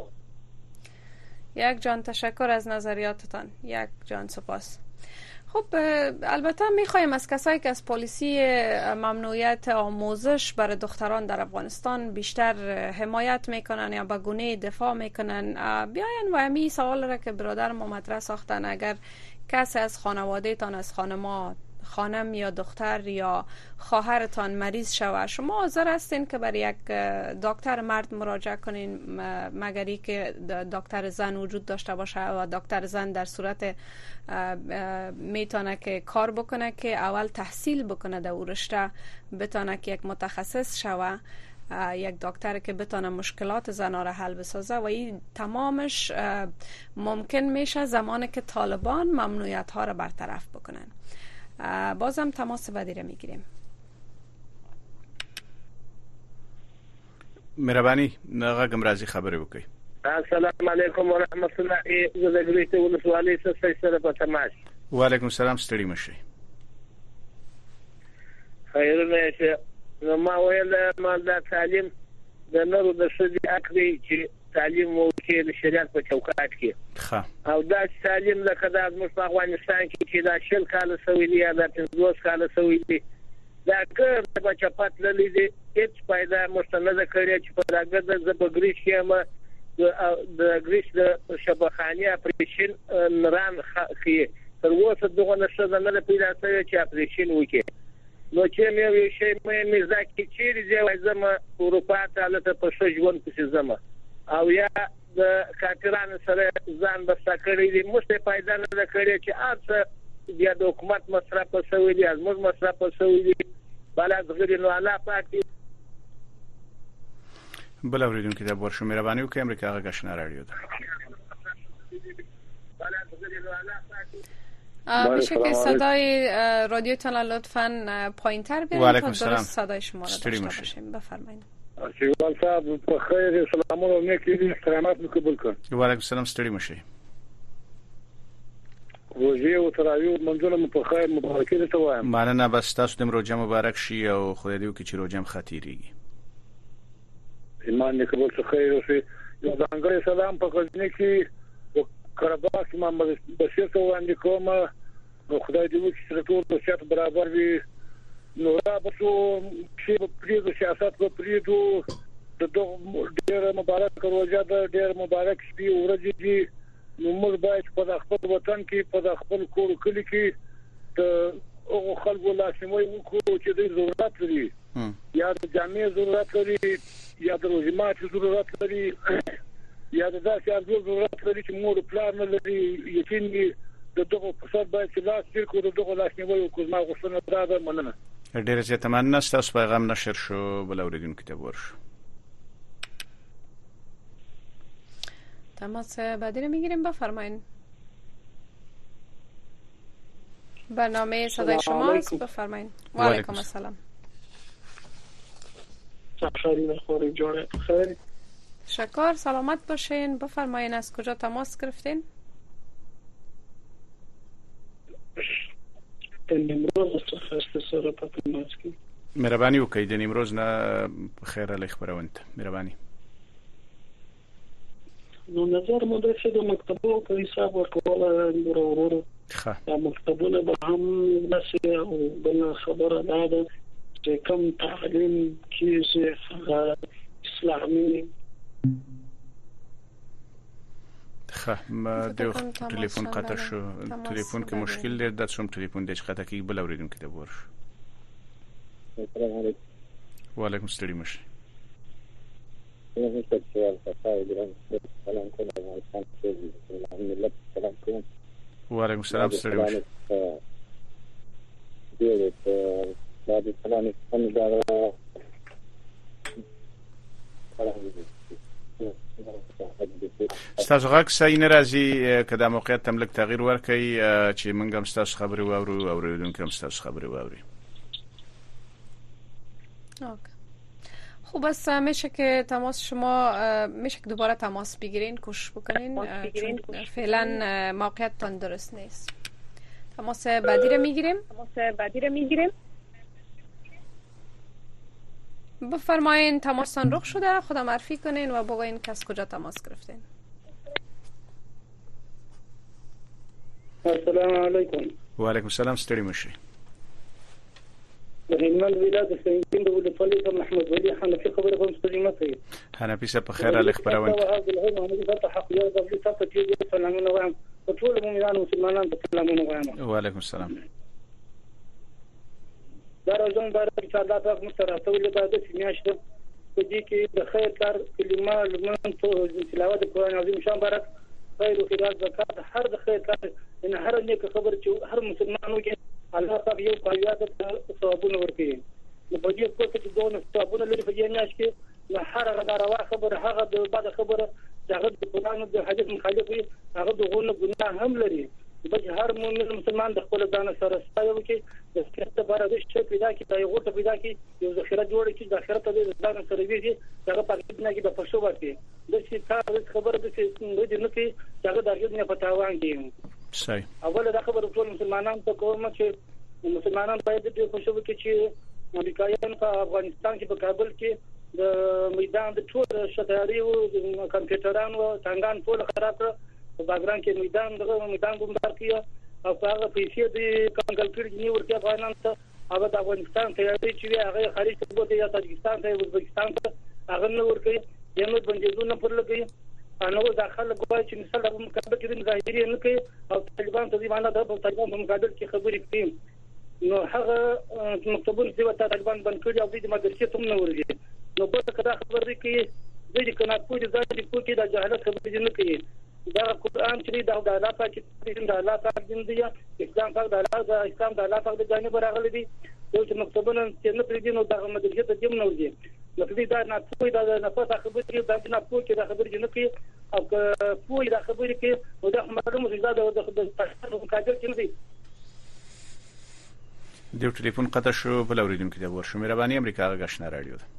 یک جان تشکر از نظریاتتان. یک جان سپاس. خب البته میخوایم از کسایی که از پالیسی ممنوعیت آموزش برای دختران در افغانستان بیشتر حمایت میکنن یا به گونه دفاع میکنن بیاین و همین سوال را که برادر ما مطرح ساختن، اگر کسی از خانواده تان از خانما خانم یا دختر یا خواهرتان مریض شوه، شما حاضر هستین که برای یک دکتر مرد مراجعه کنین مگری که دکتر زن وجود داشته باشه و دکتر زن در صورت میتونه که کار بکنه که اول تحصیل بکنه در اون رشته، بتونه که یک متخصص شوه، یک دکتر که بتونه مشکلات زنها را حل بسازه و این تمامش ممکن میشه زمانی که طالبان ممنوعیت ها را برطرف بکنن. بازم تماس بعدی را میگیریم. مهربانی نغه رازی خبرې وکړئ. السلام علیکم ورحمت الله. زه د ګریټ ولسوالۍ څخه سره په تماس. وعلیکم السلام. ستړي مشئ. خیرونه شه. نو ما ویل ما د تعلیم د نورو د شدي اکري چې تعلیم وکړي د شریعت په چوکاټ کې. ښه. او دا تعلیم لکه د افغانستان کې چې دا شل کال سوي دی یا د پنځوس کال سوي دی دا کار په چپات للی دی هیڅ پیدا مستند کړی چې په دغه د زبګریش کې ما د ګریش د شبخانی اپریشن نران خي تر اوسه دغه نشه نه پیدا شوی چې اپریشن وکړي. نو چې مې یو شی مې ځکه چې ریځه زما اروپا ته لته په شجون کې زما او یا د کاتران سره ځان بسا کړی دی مست پیدا نه کړی چې اته بیا د حکومت مصرف شوی دی از موږ مصرف شوی دی بلد غیر نو علا پاکي بل اوریدونکو د ورشو مهرباني وکړئ امریکا غږ آشنا رادیو ده. میشه که صدای رادیو تان لطفاً پایین تر بیارید تا درست صدای شما را داشته باشیم. بفرمایید. شیوال صاحب په خیر سلامونه نیکی احترامات مقبول کړ. وعلیکم السلام. ستړي مشئ. روزي او تراویح منځونه په خیر مبارکي ته وایم. مننه. بس تاسو د روزه مبارک شي او خدای دې وکړي چې روزه م خطیریږي ایمان دې قبول شي خیر وشي. یو ځانګړی سلام په غزنی کې قرهباغ کې محمد بشیر ته وړاندې کوم. نو خدای دې وکړي چې ټول د شرط برابر وي. نو را به شو چې په پریدو سیاست په پریدو د دوه ډېر مبارک روزه ده، ډېر مبارک شپې ورځې دي. نو موږ باید په خپل وطن کې په خپل کور کلی کې د او خلکو لاسنیوي وکړو چې د ضرورت لري، یا د جامع ضرورت لري، یا د روزمات ضرورت لري، یا د داسې ارزو ضرورت لري چې مور پلان نه لري. یقین دي د دغه فساد باید چې لاس تیر کړو، د دغه لاسنیوي وکړو. ما غوښتنه دا ده. مننه. ډېر زیات مننه. ستاسو پیغام نشر شو، بل اوریدونکو ته ورشو. تماس بعدی رو میگیریم. بفرمایید. برنامه صدای شماست. بفرمایید. و علیکم السلام. خیر. شکر. سلامت باشین. بفرمایید از کجا تماس گرفتین؟ نیمروز استفسار پاتماس کی. مهرباني وکړئ د نیمروز نه خیر علی خبرونه. مهرباني. نو نظر مو د څه د مکتبو په حساب ورکول ورو ورو ښه مکتبونه به هم نشي او بل خبره ده چې کوم تعلیم کیږي اسلامي. ښه ما د ټلیفون قطع شو. ټلیفون کې مشکل لري. د څوم ټلیفون د قطع کې بل اوریدونکو ته ورشو. السلام علیکم. وعلیکم السلام. مش أنا هسه سؤال فصائل السلام عليكم الحمد لله. السلام عليكم. وعليكم السلام. السلام ديرت بعد السلام الحمد لله. ستاسو غږ صحیح نه راځي. که دا موقعیت تم لږ تغییر ورکړئ چې موږ هم ستاسو خبرې واورو او اوریدونکو هم ستاسو خبرې واوري. اوکی. خب بس میشه که تماس شما میشه که دوباره تماس بگیرین، کوشش بکنین چون فعلا موقعیتتان درست نیست. تماس بعدی رو میگیریم. تماس بعدی رو میگیریم. بفرمایین تماستان رخ شده، خودم معرفی کنین و بگوین که از کجا تماس گرفتین. السلام علیکم. و علیکم السلام. ستړي مشي. د هلمند ولایت د سنگین د ولسوالۍ د محمد ولی حنفي خبره کوم ستړي مته. حنفي صاحب خیر علی خبرونه. سلامونه وایم. ټول مومنان مسلمانان ته سلامونه وایم. و علیکم السلام. دا روزم بارک چې الله تعالی مستراته ولې د سمیاشت په دې کې د خیر کار کلمه لمن تلاوت د قران عظیم شان بارک خیر او خیرات زکات هر د خیر کار ان هر نیک خبر چې هر مسلمان وکړي الله تعالی یو پایواد ثوابونه ورکړي. نو په دې کې چې دوه ثوابونه لري په دې میاشت کې نو هر هغه روا خبر هغه د بعد خبره چې هغه د قران او د حدیث مخالف وي هغه دغه ګناه هم لري. بل هر مؤمن مسلمان د خپل ځان سره ستایو کې د ستاسو لپاره د شي پیدا کی دا یو ته پیدا کی یو ذخیره جوړ کی د آخرت د ځان سره ویږي هغه پاکټ نه کې د پښو ورته د شي تاسو خبره د دې نه کې هغه د دې نه پتاوان کې صحیح. اول دا خبره ټول مسلمانانو ته کوم چې مسلمانان باید د پښو کې چې امریکایان په افغانستان کې په کابل کې د میدان د ټول شتاري او کمپیوټرانو څنګه ټول خراب کړ. په باګران کې میدان دغه میدان ګمدار کیه او هغه پیسې د کنګل کړي نیو ورته افغانان ته هغه د افغانستان ته یادې چې هغه خارج ته بوته یا تاجکستان ته ازبکستان ته هغه نو ورکړي ینو بندیزونه پر لګي انو داخله کوي چې مثلا په مقابل کې مظاهرې نه کوي او طالبان ته ځمانه د طالبان په مقابل کې خبرې کوي. نو هغه مکتبونه چې وتا طالبان بند کړي او د مدرسې ته نه ورځي. نو په کدا خبرې کې د دې کنه پوری ځای په کې د جهالت خبرې نه کوي. دا قرآن چې دا د الله پاک چې د الله پاک دین دی اسلام پاک د الله د اسلام د الله پاک د جانب راغلي دي. یو چې مکتبونه چې نه پریږدي نو د مدرسې ته جیم نه ورځي. نو دې دا نه پوي دا نه پته خبرې دا نه پوي چې دا خبرې نه کوي او پوي دا خبرې کوي نو دا معلومه چې دا د تاسو مقابل کې نه دي. د ټلیفون قطع شو. بل اوریدونکو ته ورشو. مهرباني امریکا غشنه رادیو ده.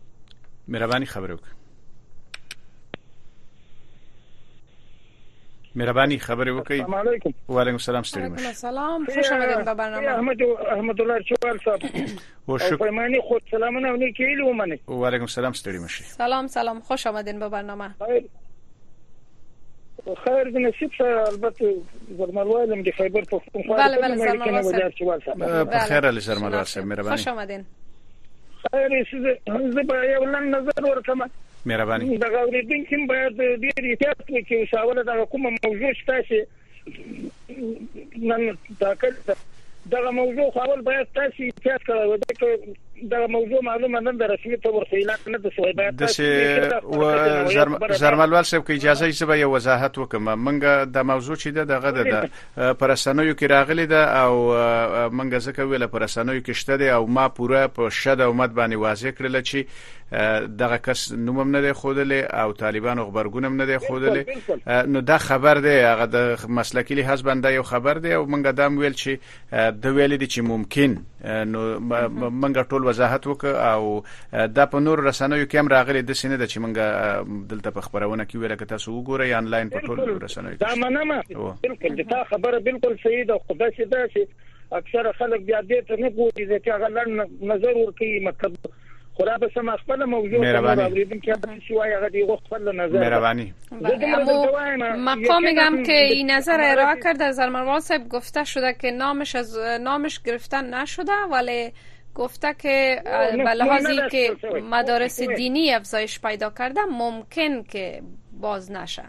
مهرباني خبرو مهرباني خبرې وکړئ. السلام علیکم. وعلیکم السلام. ستړي علیکم مشه. السلام، خوش آمدید به برنامه. احمد احمد الله چوال صاحب و شکر. پیمانی خود سلامونه ونی کیلو ومنه. وعلیکم السلام. ستړي مشه. سلام سلام، خوش آمدین به برنامه. خیر خیر د نصیب سره البته زرمالوالم د خیبر پختونخوا. بله بله زرمالوال صاحب. په خیر علي زرمالوال صاحب مهرباني. خوش آمدین. خیر زه به یو لن نظر ورکم. مهرباني. د غوړېدونکو باید ډېر احتیاط وکړي. شاوله د کومه موضوع شته چې نن تاکل دغه موضوع خپل باید تاسو احتیاط کوئ. دغه موضوع معلومه نه ده رسمي تور خیلات نه ده سوی باید تاسو زرمالوال صاحب کې اجازه یې به یو وضاحت وکم. منګه د موضوع چې ده دغه ده پرسنوي کې راغلي ده او منګه ځکه ویله پرسنوي کې شته ده او ما پوره په شد او مد باندې واضح کړل چې دغه کس نومم نه دی خودلې او طالبانو خبرګونم نه دی خودلې. نو دا خبر دی هغه د مسلکی لحاظ باندې یو خبر دی او منګه دام ویل چې د ویل دي چې ممکن نو منګه ټول وضاحت وک او دا په نور رسنیو کې هم راغلي د سینې د چې منګه دلته په خبرونه کې ویل کته سو وګورئ آنلاین په ټول رسنیو دا منمه بالکل دا خبره بالکل صحیح ده. خدای شي دا چې اکثر خلک بیا دې ته نه ګوري چې هغه لن نظر ورکړي مطلب خدا به سم خپل موضوع اوریدم که شوای هغه دی خپل نظر. مهربانی. مقام میگم که این نظر ارائه کرده زرمالوال صاحب گفته شده که نامش از نامش گرفتن نشده ولی گفته که به لحاظی که مدارس دینی افزایش پیدا کرده ممکن که باز نشه.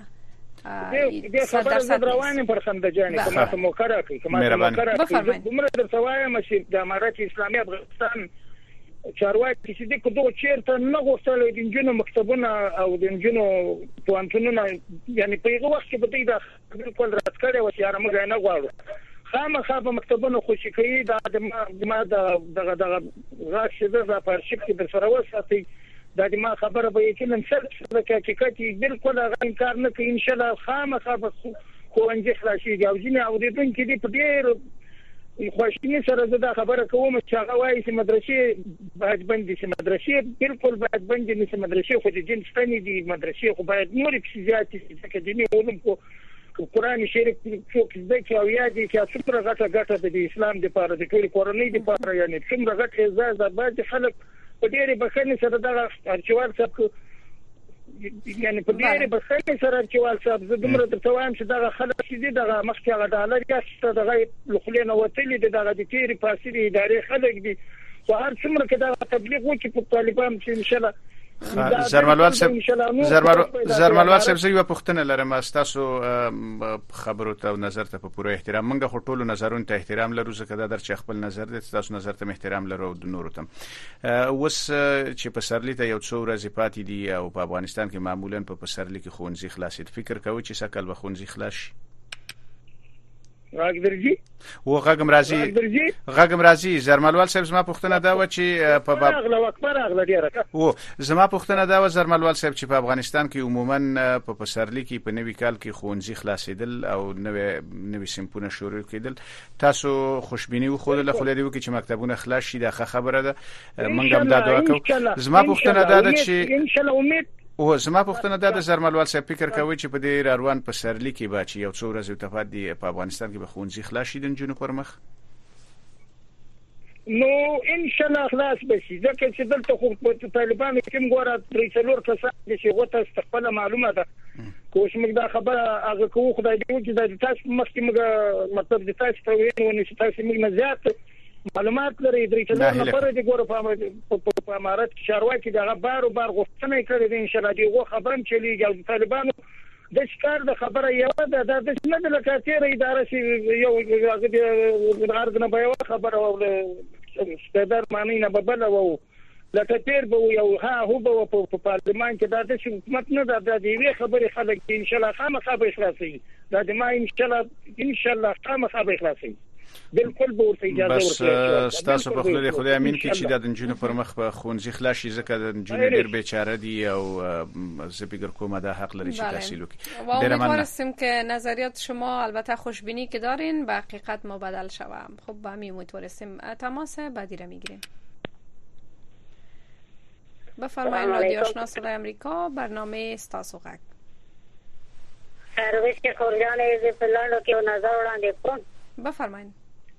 دې خبره زه روانم پر خندجانې کومه ته موکره کوي کومه ته موکره کوي دومره در سوایم چې د امارات اسلامي افغانستان چارواکي چې د کوم چیرته نه غوښتل د انجونو مکتبونه او د انجونو پوهنتونونه یعنی په هغه وخت کې به دوی د بالکل رات کړي و چې موږ نه غواړو خامخا په مکتبونو خوشی کوي دا د ما دغه دغه غاښ د پارشپ کې در سره وساتي دا د ما خبره به یقینا سره د حقیقت بالکل هغه انکار نه کوي. ان شاء الله خامخا به خوانځي خلاصي او ځینې اوریدونکو دې په ډېر خوشبینی سره زه خبره کوم چې هغه وایي چې مدرسې باید بندي شي. مدرسې بالکل باید بندي نه شي. مدرسې خو د دین ستنې دي. مدرسې خو باید نورې پسې زیاتې شي ځکه دیني علوم کو قرآن شریف څوک زده کوي او یادې چې څومره غټه غټه د اسلام لپاره د ټولې کورنۍ لپاره یعنی څومره غټه اعزاز باید خلک په ډېرې بخښنې سره دغه ارچوال صاحب یعنی په ډېرې بخښنې سره ارچوال صاحب زه دومره درته وایم چې دغه خلک چې دي دغه مخکې هغه ډالر یاسته دغه له خولې نه وتلي دي دغه د تېرې فاسدې ادارې خلک دي خو هر څومره چې دغه تبلیغ وکړي په طالبان چې انشاءالله زرمالوال صاحب زرمالوال صاحب زه یو پوښتنه لرم تاسو خبرو ته او نظر ته په پوره احترام منګه خو ټولو نظرونو ته احترام لرو ځکه دا در چې خپل نظر دي تاسو نظر ته احترام لرو او د نورو ته اوس چې په سرلی ته یو څو ورځې پاتې دي او په افغانستان کې معمولا په سرلی کې ښوونځي خلاصید فکر کوئ چې سکل به ښوونځي خلاص شي غاګ درځي و غاګم راځي غاګم راځي زرمالوال صاحب زما پوښتنه دا و چې په باب اغلا اکبر اغلا ډیره و زما پوښتنه دا و زرمالوال صاحب چې په افغانستان کې عموما په پسرلی کې په نوي کال کې ښوونځي خلاصیدل او نوې نوې سمپونه شروع کېدل تاسو خوشبینی و خو له خلې دی چې مکتبونه خلاص شي دا خبره ده منګم دا دعا کوم زما پوښتنه دا ده چې ان شاء الله امید او زما پوښتنه دا د زرمالوال صاحب فکر کوي چې په دې روان په سرلی کې به چې یو څو ورځې ته پاتې په افغانستان کې به ښوونځي خلاص شي د نجونو پر مخ نو ان شاء الله خلاص بشي ځکه چې دلته خو په طالبانو کې موږ درې څلور کسان چې غوته استقبال معلومه ده کوم موږ دا خبره هغه کوو خدای دې چې د تاسو مخکې موږ مطلب د تاسو ته وینو چې تاسو موږ نه زیات معلومات لري درې څلور نفر دي ګوره په امارات کې چارواکي دغه بار بار غوښتنه کړې ده ان شاء الله دغه خبرم چلیږي او طالبانو د ښکار د خبره یو ده د نه د لکاتیر اداره شي یو هغه د غرض نه به خبره او ستدار معنی نه ببل او لکاتیر به یو ها هو به په پارلمان کې دا د حکومت نه د دې خبره خلک ان شاء الله خامخا به اخلاصي دا د ما ان شاء الله ان شاء الله خامخا به اخلاصي بالکل به ورته اجازه ورکړي بس تاسو په خپل خدای امین کې چې د نجونو پر مخ په خونځي خلاص شي ځکه د نجونو ډېر بیچاره دي او زه فکر کوم دا حق لري چې تحصیل وکړي امیدوارم که نظریات شما البته خوشبینی که دارین به حقیقت مبدل شوم. خب با همین امیدوارم تماس بعدی را میگیریم. بفرمایید رادیو آشنا صدای آمریکا برنامه استاسو غک. خیرویش خورجان ز پلاندو کې نظر وړاندې کوم. بفرمایئ.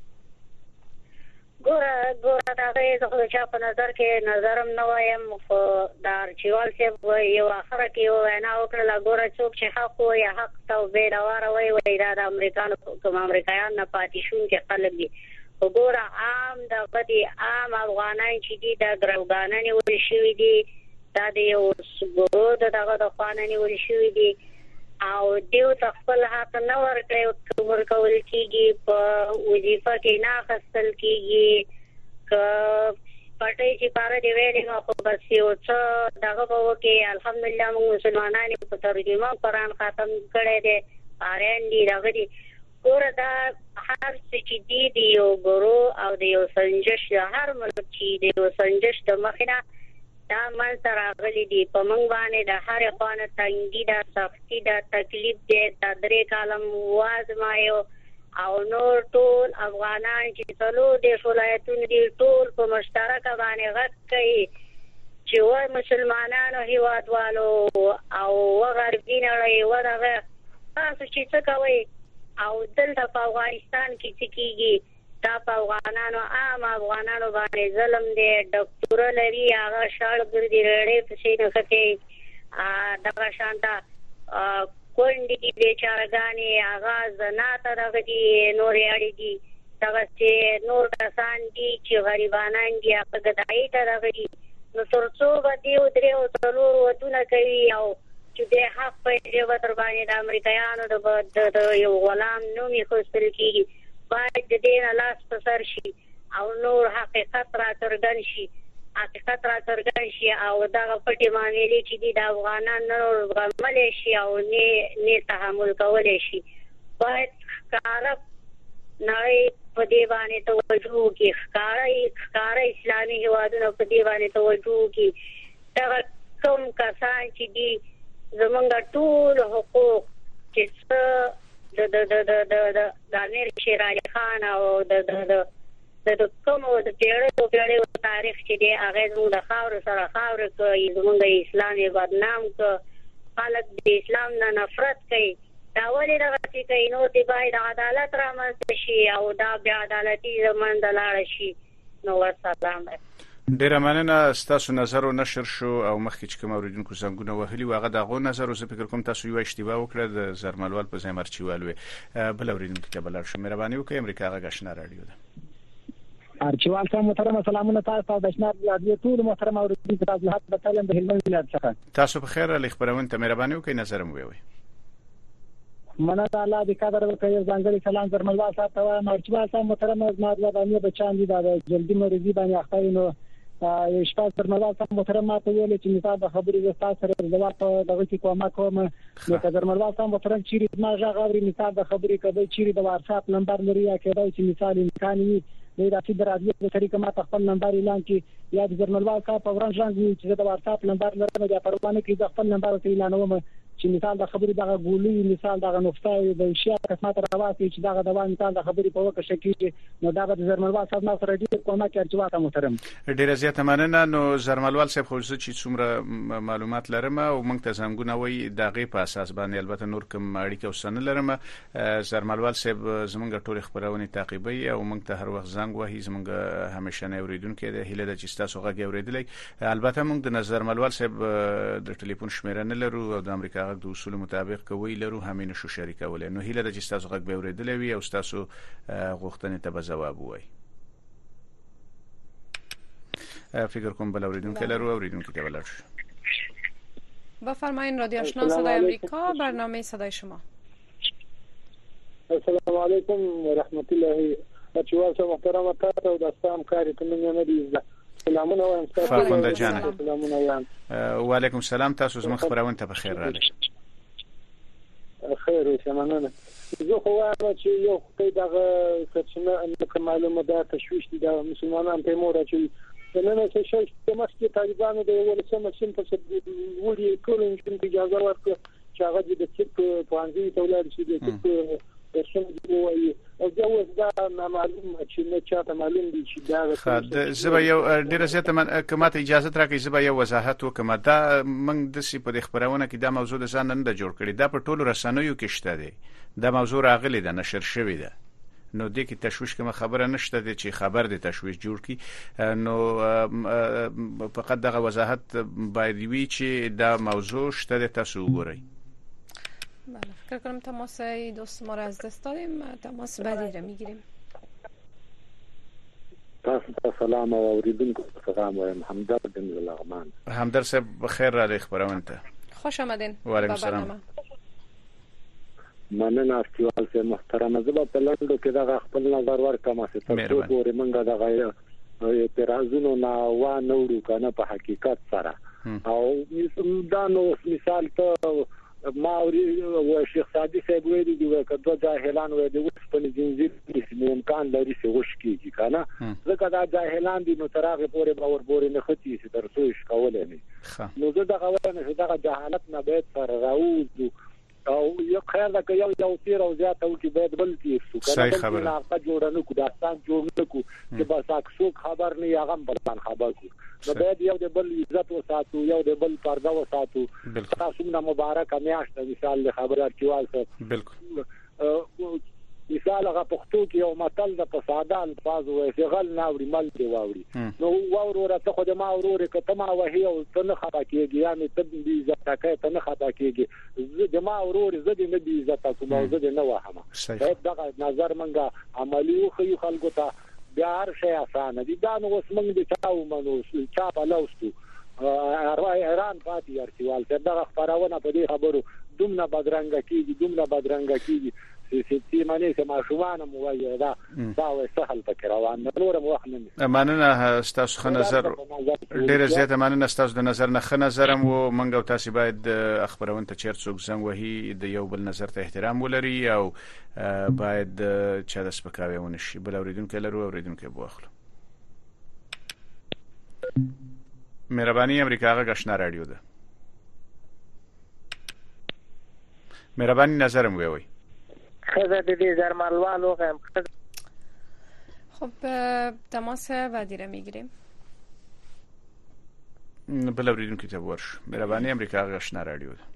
ګوره ګوره دا د خو چا په نظر کې نظرم نه وایم خو دا ارچیوال چې یو اخره کې یو وینا وکړه ګوره څوک چې حق وي حق توبې راوړ وي وي دا د امریکانو کوم امریکایان نه پاتې شون کې خلک دي. وګوره عام د بدی عام افغانان چې دي د ګروګانې ول شي دي دا د یو ګورو دغه د خوانې ول شي دي او دیو خپل حق نه ورکړي کومر کول کیږي په وظیفه کې نه خپل کیږي ک پټي چې پاره دی ویلې نو خو بس یو څه دغه وو کې الحمدلله موږ مسلمانانو په ترجمه قرآن ختم کړی دی پارین دی دغه دی ګوره دا هر څه چې دی دی یو ګورو او د یو سنجش هر ملک چې دی یو سنجش د مخینه دا من سره غلي دي په مونږ باندې د هر خانه تنګي دا سختي دا تکلیف دې د درې کالم وازمایو او نور ټول افغانان چې ټولو د ولایتونو دي ټول په مشترک باندې غږ کوي چې وای مسلمانانو هیوادوالو او وغربي نړۍ ورغه تاسو چې څه کوي او دلته په افغانستان کې څه کیږي دا په افغانانو عام افغانانو باندې ظلم دی. ډاکټر لري هغه شاړ ګرځي رړې په شي نه کوي دغه شانتا کونډي بیچارهګانی هغه زناته دغه دي نور یاړي دي دغه چې نور کسان دي چې غریبانان دي هغه ګدای ته دغه دي نو ترڅو به دی او درې او څلور ودونه کوي او چې د حق په دې وتر باندې د امریکایانو د یو غلام نومي خوستل کیږي باید د دین لاس په سر شي او نور حقیقت را څرګند شي حقیقت را څرګند شي او دا پټي معاملې چې دي د افغانان نور غمل شي او نه نه تحمل کول شي باید ښکارا نړۍ په دې باندې توجه وکړي ښکارا ښکارا اسلامي هیوادونو په دې باندې توجه وکړي دا کوم کسان چې دي زمونږ ټول حقوق چې د د د د د د د امیر شیر علي خان او د د د د کوم د پیړیو پیړیو تاریخ چې دی هغه زموږ د خاور سره خاور کوي زموږ د اسلامي بدنام کو خلک د اسلام نه نفرت کوي دا ولې دغه چې کوي نو دی باید عدالت رامنځته شي او دا بیا عدالتي زمونږ لاړ شي نو والسلام. ډیره مننه ستاسو نظر او نشر شو او مخکې چې کوم اوریدونکو زنګونه وهلي واغه دغه نظر او زه فکر کوم تاسو یو اشتباه وکړه د زرملوال په ځای مرچیوال وي بل اوریدونکو ته بلل شو مهرباني وکړئ امریکا غږ آشنا رادیو ده ارچیوال ته محترم سلامونه تاسو د آشنا رادیو ټول محترم اوریدونکو تاسو حق به تعلم د هلمند ولایت څخه تاسو په خیر ال خبرونه ته مهرباني وکړئ نظر مو وي مننه الله دې قدر وکړي ځانګړي سلام زرملوال صاحب ته مرچیوال صاحب محترم زما د باندې بچان دي د جلدی مریضي باندې اخته نو شپږ درملوال صاحب محترم ماته ویل چې مثال د خبرې زستا سره جواب په دغه کې کومه کوم نو که درملوال صاحب محترم چیرې ما ژغوري مثال د خبرې کوي چیرې د واتس اپ نمبر لري یا کېدای چې مثال امکان وي د راځي د راځي په طریقه ما خپل نمبر اعلان کې یا د درملوال صاحب په وران ژوند چې د واتس اپ نمبر لرم د پروانه کې د خپل نمبر ته اعلانوم چې مثال د خبرې دغه ګولې مثال دغه نقطه د اشیا قسمت راواتي چې دغه د وان مثال د خبرې په وکه شکی نو دغه د زرملوال صاحب ما سره ډیر کومه کړچوا محترم ډیر زیاته مننه نو زرملوال صاحب خو چې څومره معلومات لرم او موږ ته زنګونه وای دغه په اساس باندې البته نور کوم اړیکه وسنه لرم زرملوال صاحب زمونږ ټول خبرونه تعقیبي او موږ ته هر وخت زنګ وهي زمونږ همیشه نه اوریدونکو د هله د چې تاسو غږ اوریدلې البته موږ د نظر ملوال صاحب د ټلیفون شمیره نه لرو او د امریکا د اصول مطابق کوي لرو همین شو شریکول نو هله د چې تاسو غږ به اوریدلې وي او تاسو غوښتنې ته به جواب وای فکر کوم بل اوریدونکو لرو اوریدونکو ته بلل شو بفرمایید رادیو آشنا صدای آمریکا برنامه صدای شما السلام علیکم و رحمت الله و محترم تاسو د استام کاری ته نه دی سلامونه وایم فرخنده جان و علیکم السلام تاسو زما خبرونه ته بخیر راغلی خیر اوسه مننه زه خو وایم چې یو خدای دغه څه معلومه ده تشویش دي د مسلمانانو په مور چې نن څه شي چې مسکه طالبانو د ولسمه سیم په وړي ټول انجن اجازه ورکړه چې هغه د چپ پوانځي تولید شي د چپ پرسون دی وایي او دا اوس دا نامعلوم چې نه چاته معلوم دي چې دا خا زه یو ډیره زیاته من کومه اجازه راکړئ زه یو وضاحت وکم دا موږ د سی په خبرونه کې دا موضوع د ځان نه جوړ کړی دا په ټولو رسنیو کې شته دی دا موضوع راغلی ده نشر شوی ده نو د کی تشویش کوم خبره نشته دي چې خبر د تشویش جوړ کی نو فقط دغه وضاحت باید وی چې دا موضوع شته د تاسو وګورئ. بله فکر کنم تماس دوست ما را از دست دادیم. تماس بعدی را میگیریم. تاسو ته سلام او اوریدونکو ته سلام وایم. همدرد بن لغمان. همدرد صاحب بخیر را خبرونه ته خوش آمدین. و علیکم السلام. مننه استوال سے محترم زبا په لندو کې دا خپل نظر ورکما چې تاسو پورې منګه دا اعتراضونو نه و نه ورو کنه په حقیقت سره او دا نو مثال ته ماوري او شیخ سادي صاحب ویلي دی کله جاهلان وې د اوس په زنجیر کې امکان لري چې وش کیږي کنه ځکه دا جاهلان دي نو ترغه پورې باور پورې نه ختی چې تر څو شکول نه نو زه دا غواړم چې دا جهالت نه به تر راوځو او یو خیر دا که یو یو تیر او زیات او کې باید بل کې څه صحیح خبره نه کا جوړ نه کو داستان جوړ نه کو چې بس اکسو خبر نه هغه بلان خبر کو نو باید یو د بل عزت او ساتو یو د بل پرده او ساتو تاسو نه مبارک میاشت مثال له خبره کیوال څه بالکل مثال هغه پښتو کې یو متل د فساده الفاظ وایي چې غل ناوړي مل دی واوړي نو واورو ته خو د ما اوروري کته ما وهي او ته نه خطا کیږي یعنی ته دې عزت کوي ته نه خطا کیږي د ما اوروري زه دې نه دې عزت کوم او زه دې نه وهمه دا نظر منګه عملی خو خلکو ته بیا هر شی اسانه دي دا نو اوس موږ د چاو منو چا په لوستو ایران پاتې ارتوال ته دا خبرونه په دې خبرو دومره بدرنګ کیږي دومره بدرنګ کیږي چې معنی چې ماشومان مو وایي دا دا سهل فکر روان نور مو وخت مننه تاسو خو نظر ډیر زیات مننه تاسو د نظر نه خ نظرم و منګو تاسو باید خبرونه ته چیرته څوک زنګ وهي د یو بل نظر ته احترام ولري او باید چې د سپکاوي ونشي بل اوریدونکو لرو اوریدونکو بوخلو. مهرباني امریکا غا آشنا رادیو ده. مهرباني نظرم وی خزه د دې زرمالوالو غم. خب تماس بعدی را میگیریم. بل اوریدونکو ته ورش. مهرباني امریکا غا آشنا رادیو ده.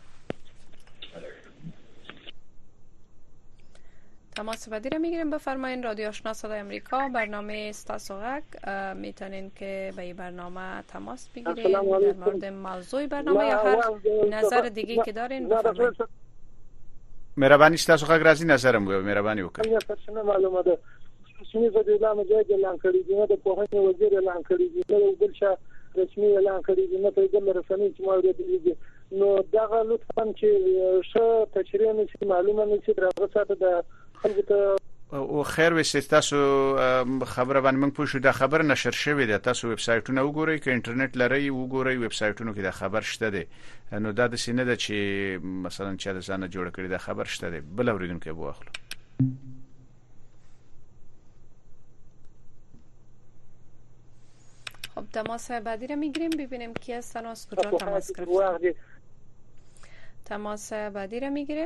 تماس بعدی را میگیریم. بفرمایید رادیو آشنا صدای امریکا برنامه استاسوغک میتونین که به این برنامه تماس بگیرید در مورد موضوع برنامه یا هر نظر دیگه که دارین بفرمایید. مهرباني تاسو غږ راځي نظرم وي مهرباني وکړئ. یا پرسنه معلومه ده رسمي وزیر مجاهد اعلان کړی دی د پوهنې وزیر اعلان کړی دی نو بل څه رسمي اعلان کړی دی نه په دې رسمي چې مورید دی نو دا لطفا چې څه تشریح نه شي معلومه نه شي درغه ساته د خلکو ته او خیر وسه تاسو خبره باندې موږ پوښتنه د خبر نشر شوې ده تاسو ویب سایټونه وګورئ ک انټرنیټ لري وګورئ ویب سایټونو کې د خبر شته ده نو دا د سینې ده چې مثلا چې د ځانه جوړ کړی د خبر شته ده بل اوریدونکو بو اخلو. خب تماس بعدی را میگیریم ببینیم کی هستن از کجا تماس گرفتن. تماس بعدی را میگیریم.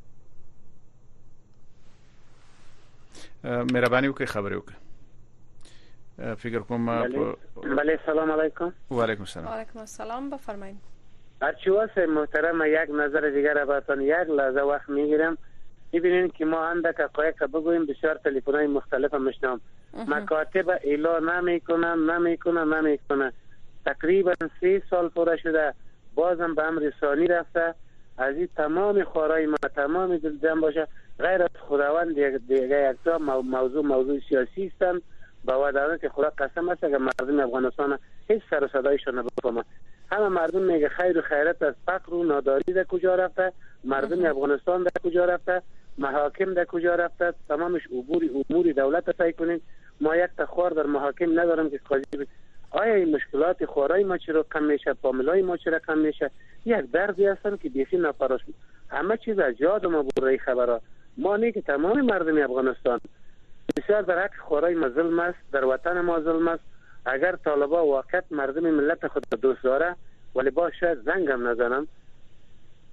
مهرباني وکړئ خبرې وکړئ. فکر کوم بله سلام علیکم. و علیکم السلام. و علیکم السلام بفرمایید. ارچواس محترم یک نظر دیگر را براتون یک لحظه وقت میگیرم. ببینید که ما اندک حقایق بگوییم بسیار تلفن‌های مختلف میشنوم. مکاتب اعلام نمیکنن نمیکنن نمیکنن تقریبا سه سال پوره شده بازم به امر ثانی رفته از این تمام خورای ما تمام دلجم باشه غیر از خداوند دیگه یک موضوع موضوع سیاسی هستند با ودانه که خدا قسم است که مردم افغانستان هیچ سر و صدایشون نبفهمه همه مردم میگه خیر و خیرت از فقر و ناداری در کجا رفته مردم افغانستان در کجا رفته محاکم در کجا رفته تمامش امور امور دولت تای کنین ما یک تخوار در محاکم ندارم که قاضی بید آیا این مشکلات خورای ما چرا کم میشه پاملای ما چرا کم میشه یک دردی هستن که بیخی نفراش همه چیز از یاد ما برای خبرها ما نه که تمام مردم افغانستان بسیار در حق خورای ما ظلم است در وطن ما ظلم است اگر طالبا واقعا مردم ملت خود دوست داره ولی با شاید زنگم نزنم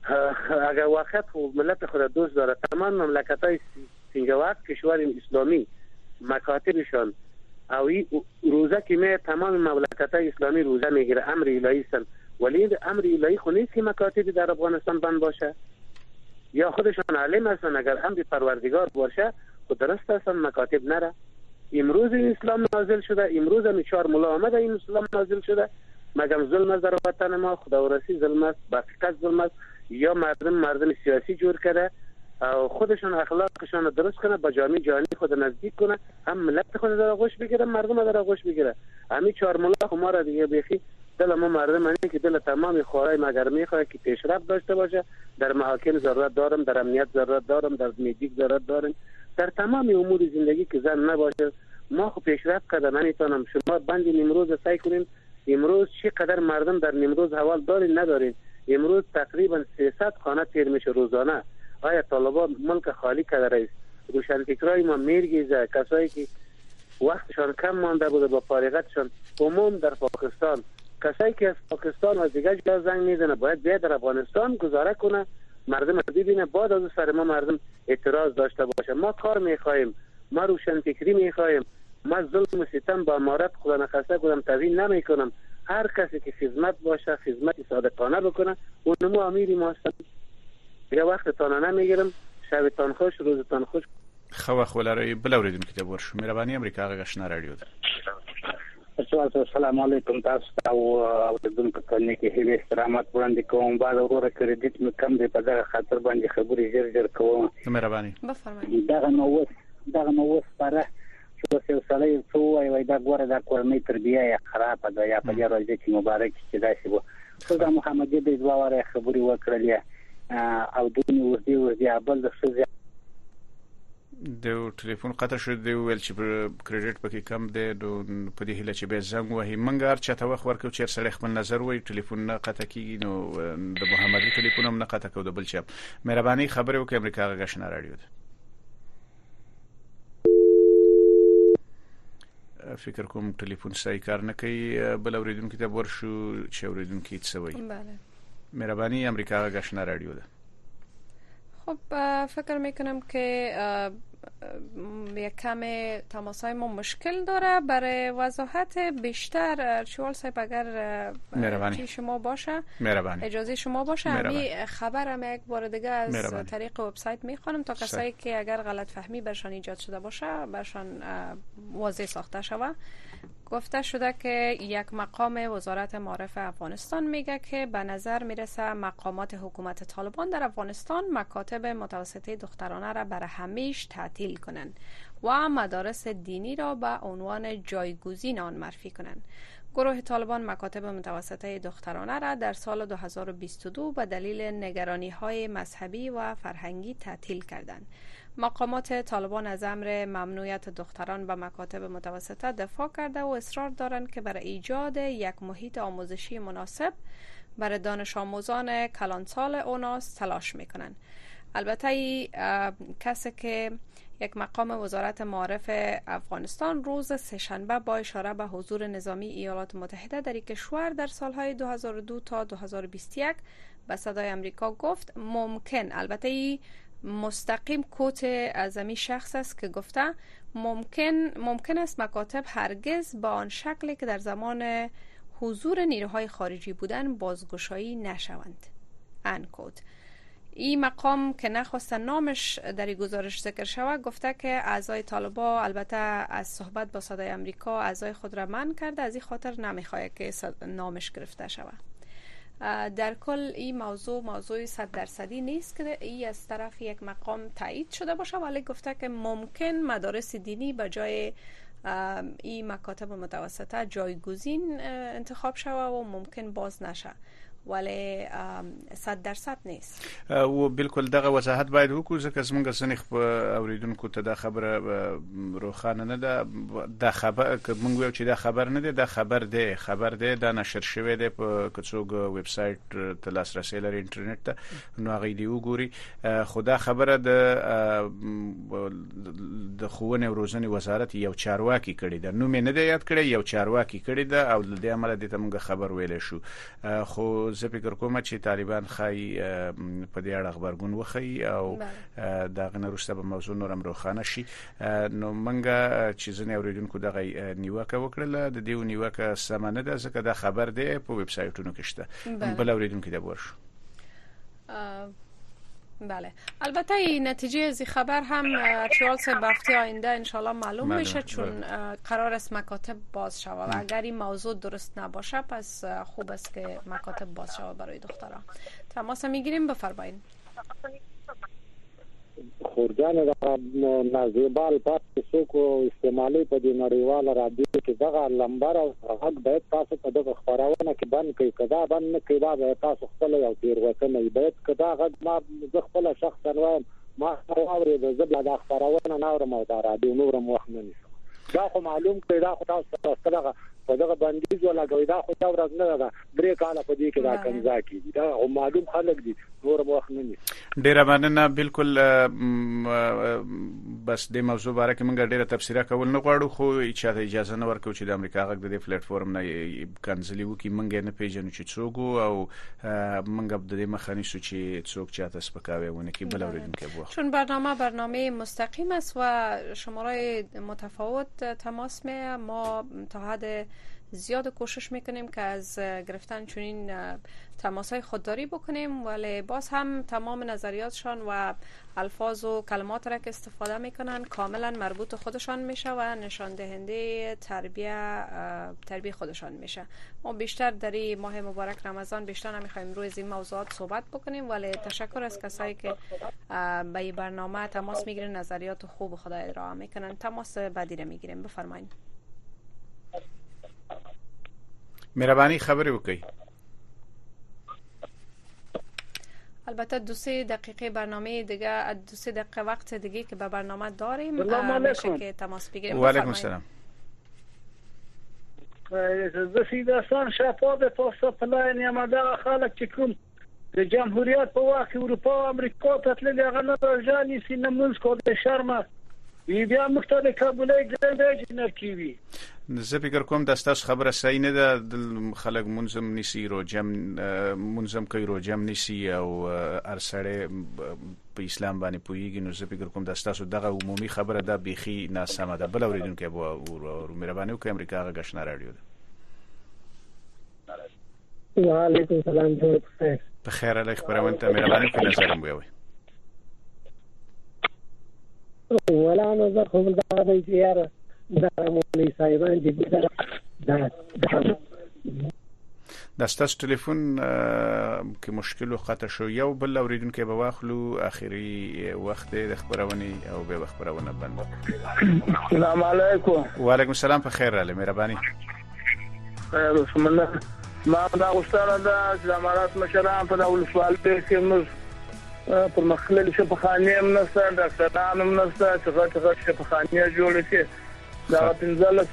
اگر واقعیت ملت خود دوست داره تمام مملکت‌های سینگاور کشور اسلامی مکاتبشان او روزه که می تمام مملکت‌های اسلامی روزه میگیره امر الهی است، ولی امر الهی خو نیست که مکاتب در افغانستان بند باشه یا خودشان علم هستن. اگر امر پروردگار باشه خود درست است مکاتب نره. امروز این اسلام نازل شده، امروز هم چهار ملا آمده این اسلام نازل شده، مگم ظلم است در وطن ما؟ خداورسی ظلم است، حقیقت ظلم است، یا مردم مردم سیاسی جور کرده او خودشان اخلاقشان درست کنه با جامعه جهانی خود نزدیک کنه، هم ملت خود در آغوش بگیره مردم در آغوش بگیره. همین چهار ملا خو ما را دیگه بخی دل ما مردم منی که دل تمام خورای مگر میخواد که پیشرفت داشته باشه. در محاکم ضرورت دارم، در امنیت ضرورت دارم، در میدیک ضرورت دارم، در تمام امور زندگی که زن نباشه. ما خو پیشرفت کرده نمیتونم. شما بند نمروز سعی کنین امروز چقدر مردم در نمروز حوال دارین ندارین. امروز تقریبا سیصد خانه تیر میشه روزانه. آیا طالبان ملک خالی کرده است؟ روشنفکرای ما میرگیزه، کسایی که وقتشان کم مانده بوده با فارغتشان عموم در پاکستان، کسایی که از پاکستان و دیگه جا زنگ میزنه باید بیاد در افغانستان گزاره کنه، مردم ببینه، بعد از سر ما مردم اعتراض داشته باشه. ما کار میخوایم، ما روشنفکری میخوایم، ما ظلم و ستم با امارت خدا نخسته کدام توهین نمیکنم. هر کسی که خدمت باشه خدمت صادقانه بکنه اونمو امیر ما هستم. دیگه وقتتان نمیگیرم. شبتان خوش، روزتان خوش. خو خولای بلوریدم که ورش مهرباني امریکا غشنا رادیو ده. السلام علیکم تاسو او اوریدونکو ته کې هیله استرامت وړاندې کوم. بعد وروره کریډټ مې کم دی په دغه خاطر باندې خبرې ژر ژر کوم. مهرباني بفرمایئ. دغه نو دغه نو سره چې څو سړی څو وای دا ګوره دا کورنۍ تربیه یا خرابه ده یا په دې ورځ کې مبارک چې داسې وو. خدای محمد دې دوه واره خبرې وکړلې او دونی ورځي ورځي بل د څه د ټلیفون قطع شو دی ویل چې کریډټ پکې کم دی نو په دې هله چې به زنګ وهي منګ هر چاته وخت ورکو چې سره خپل نظر وای ټلیفون نه قطع کیږي نو د محمدي ټلیفون هم نه قطع کو د بل چا مهرباني خبرې وکړئ امریکا غشنا رادیو فکر کوم ټلیفون صحیح کار نه کوي. بل اوریدونکو ته ورشو چې اوریدونکو څه وایي. بله مهرباني امریکا غشنا رادیو ده. خب فکر میکنم که یک کم تماسای ما مشکل داره. برای وضاحت بیشتر شوال صاحب اگر چی شما باشه مهربانی. اجازه شما باشه همین خبرم یک بار دیگه از مهربانی. طریق وبسایت میخوانم تا کسایی که اگر غلط فهمی برشان ایجاد شده باشه برشان واضح ساخته شود. گفته شده که یک مقام وزارت معارف افغانستان میگه که به نظر میرسه مقامات حکومت طالبان در افغانستان مکاتب متوسطه دخترانه را برای همیشه تعطیل کنند و مدارس دینی را به عنوان جایگزین آن معرفی کنند. گروه طالبان مکاتب متوسطه دخترانه را در سال دو هزار و بیست و دو به دلیل نگرانی‌های مذهبی و فرهنگی تعطیل کردند. مقامات طالبان از امر ممنوعیت دختران به مکاتب متوسطه دفاع کرده و اصرار دارند که برای ایجاد یک محیط آموزشی مناسب برای دانش آموزان کلانسال اوناس تلاش میکنند. البته کسی که یک مقام وزارت معارف افغانستان روز سه‌شنبه با اشاره به حضور نظامی ایالات متحده در کشور در سالهای دو هزار و دو تا دو هزار و بیست و یک به صدای امریکا گفت ممکن، البته مستقیم کوت از این شخص است که گفته ممکن ممکن است مکاتب هرگز با آن شکلی که در زمان حضور نیروهای خارجی بودن بازگشایی نشوند. انکوت. این مقام که نخواست نامش در این گزارش ذکر شود گفته که اعضای طالبان البته از صحبت با صدای امریکا اعضای خود را منع کرده، از این خاطر نمیخواهد که نامش گرفته شود. در کل این موضوع موضوع صد درصدی نیست که این از طرف یک مقام تایید شده باشه، ولی گفته که ممکن مدارس دینی به جای این مکاتب متوسطه جایگزین انتخاب شود و ممکن باز نشه، ولی صد درصد نیست. او بالکل دغه وضاحت باید وکړو ځکه زمونږ سنخ اوریدونکو ته دا خبره روخانه نه ده. دا خبر که مونږ یو چې دا خبر نه ده، دا خبر ده خبر ده دا نشر شوی ده په کڅوګ ویب سټ ته لاسرسي لري انټرنیټ ته، نو هغه دی وګوري. خدا خبره ده د خوونه او روزنې وزارت یو چارواکي کړی ده، نو مې نه ده یاد کړی، یو چارواکي کړی ده او د عمل د ته مونږ خبر ویل شو. خو زه فکر کوم چې طالبان خای په دې اړه خبرګون وخی او دا غنه وروسته به موضوع نورم روښانه شي. نو منګه چې ځنې اوریدونکو دغه نیوکه وکړه د دې نیوکه سمانه ده ځکه دا خبر دی په ویب سایټونو کې شته بل اوریدونکو د ورشو. بله البته این نتیجه از خبر هم چهار سه هفته آینده انشالله معلوم میشه چون قرار است مکاتب باز شود و اگر این موضوع درست نباشه پس خوب است که مکاتب باز شود برای دختران. تماس میگیریم بفرمایید. خورجان نازیبال پات څوک استعمالي په دې نړیوال رادیو کې دغه لمبر او حق باید تاسو په دغه خبرونه کې باندې کوي کدا باندې کوي دا تاسو خپل یو تیر وطن باید کدا غد ما زه خپل شخصا وایم ما اورید زبل د خبرونه ناورم او دا رادیو نورم وخت نه نشم دا خو معلوم کړي دا خو تاسو دغه په دغه باندې ولا کوي دا خو دا ورځ نه ده درې کاله په دې کې دا کنځا کیږي دا او معلوم خلک دي نور وخت نه نشي. ډیره مننه بالکل بس د موضوع باره کې موږ ډیره تفسیره کول نه غواړو خو چې اجازه نه ورکو چې د امریکا غږ د پلیټ فارم نه کنځلي وکي موږ نه پیژنو چې څوک او موږ د دې مخاني سو چې څوک چاته سپکاوي ونه کی بل اوریدونکو بو چون برنامه برنامه مستقیم است و شماره متفاوت تماس می ما تا حد زیاد کوشش میکنیم که از گرفتن چنین تماسهای خودداری بکنیم ولی باز هم تمام نظریاتشان و الفاظ و کلمات را که استفاده میکنن کاملا مربوط خودشان میشه و نشان دهنده تربیه تربیه خودشان میشه. ما بیشتر در این ماه مبارک رمضان بیشتر نمیخوایم روی این موضوعات صحبت بکنیم ولی تشکر از کسایی که به این برنامه تماس میگیرن نظریات خوب خود ارائه میکنن. تماس بعدی را میگیریم بفرمایید. مهربانی خبری وکړئ. البته دو سه دقیقه برنامه دیگه دو سه دقیقه وقت دیگه که به برنامه داریم میشه که تماس بگیریم. و علیکم السلام. زه سیدستان شفاف تاسو په لاین یم دا خلک چې کوم د جمهوریت په واقع اروپا او امریکا ته تللي هغه نه راځي چې نمونځ کول د شرمه بیا مختلف کابلای ګرځي نه کیوي. زه فکر کوم د تاسو خبره صحیح نه ده د خلک منظم نسی رو جم منظم کوي رو جم نسی او ارسړې په اسلام باندې پویږي نو زه فکر کوم د تاسو دغه عمومي خبره ده بيخي ناسمه ده بل اوریدونکو به او مهرباني وکړئ امریکا غشنا رادیو ده. وعلیکم السلام جوړ خیر په خیر الله خبرونه ته مهرباني وکړئ نظر مو وي ولا نو زه خو دا د یاره دا مولوی صاحبان دې دا د ستاسو ټلیفون کې مشکل وخته شو یو بل اوریدونکو به واخلو اخیری وخت د خبرونه او به خبرونه بند. السلام علیکم. وعلیکم السلام په خیر اله مهرباني. خیر بسم الله. ما دا غوښتنه ده چې امارات مشران په ډول سوال کې موږ پر مخکله چې په خانه هم نشته ډاکټرانو هم نشته چې هغه چې په خانه جوړ شي دا پنځلس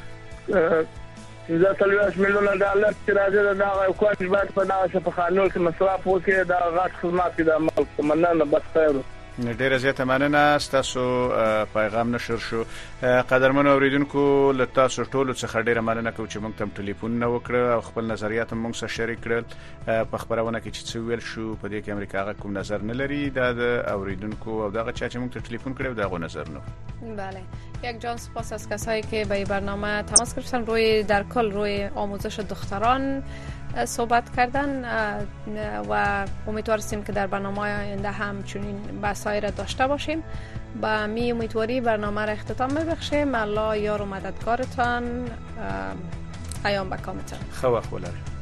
پنځه څلوېښت میلیونه ډالر چې راځي دا یو کوټ باید په دغه شفاخانو کې مصرف وکړي دا غټ خدمات دي د عمل کومنه بس خیر. ډیره زیاته مننه تاسو پیغام نشر شو. قدرمن اوریدونکو له تاسو ټولو څخه ډیره مننه کوم چې موږ تم ټلیفون نه وکړ او خپل نظریات موږ سره شریک کړل په خبرونه کې چې څه ویل شو په دې کې امریکا کوم نظر نه لري دا د اوریدونکو او دغه چا چې موږ ته ټلیفون کړو دغه نظر نه. بله یک جان سپاس از کسایی که به برنامه تماس گرفتن روی در کل روی آموزش دختران صحبت کردن و امیدوار هستیم که در برنامه آینده هم چنین بحثایی را داشته باشیم. با می امیدواری برنامه را اختتام ببخشیم. الله یار و مددگارتان. ایام بکامتان. خو خولاره.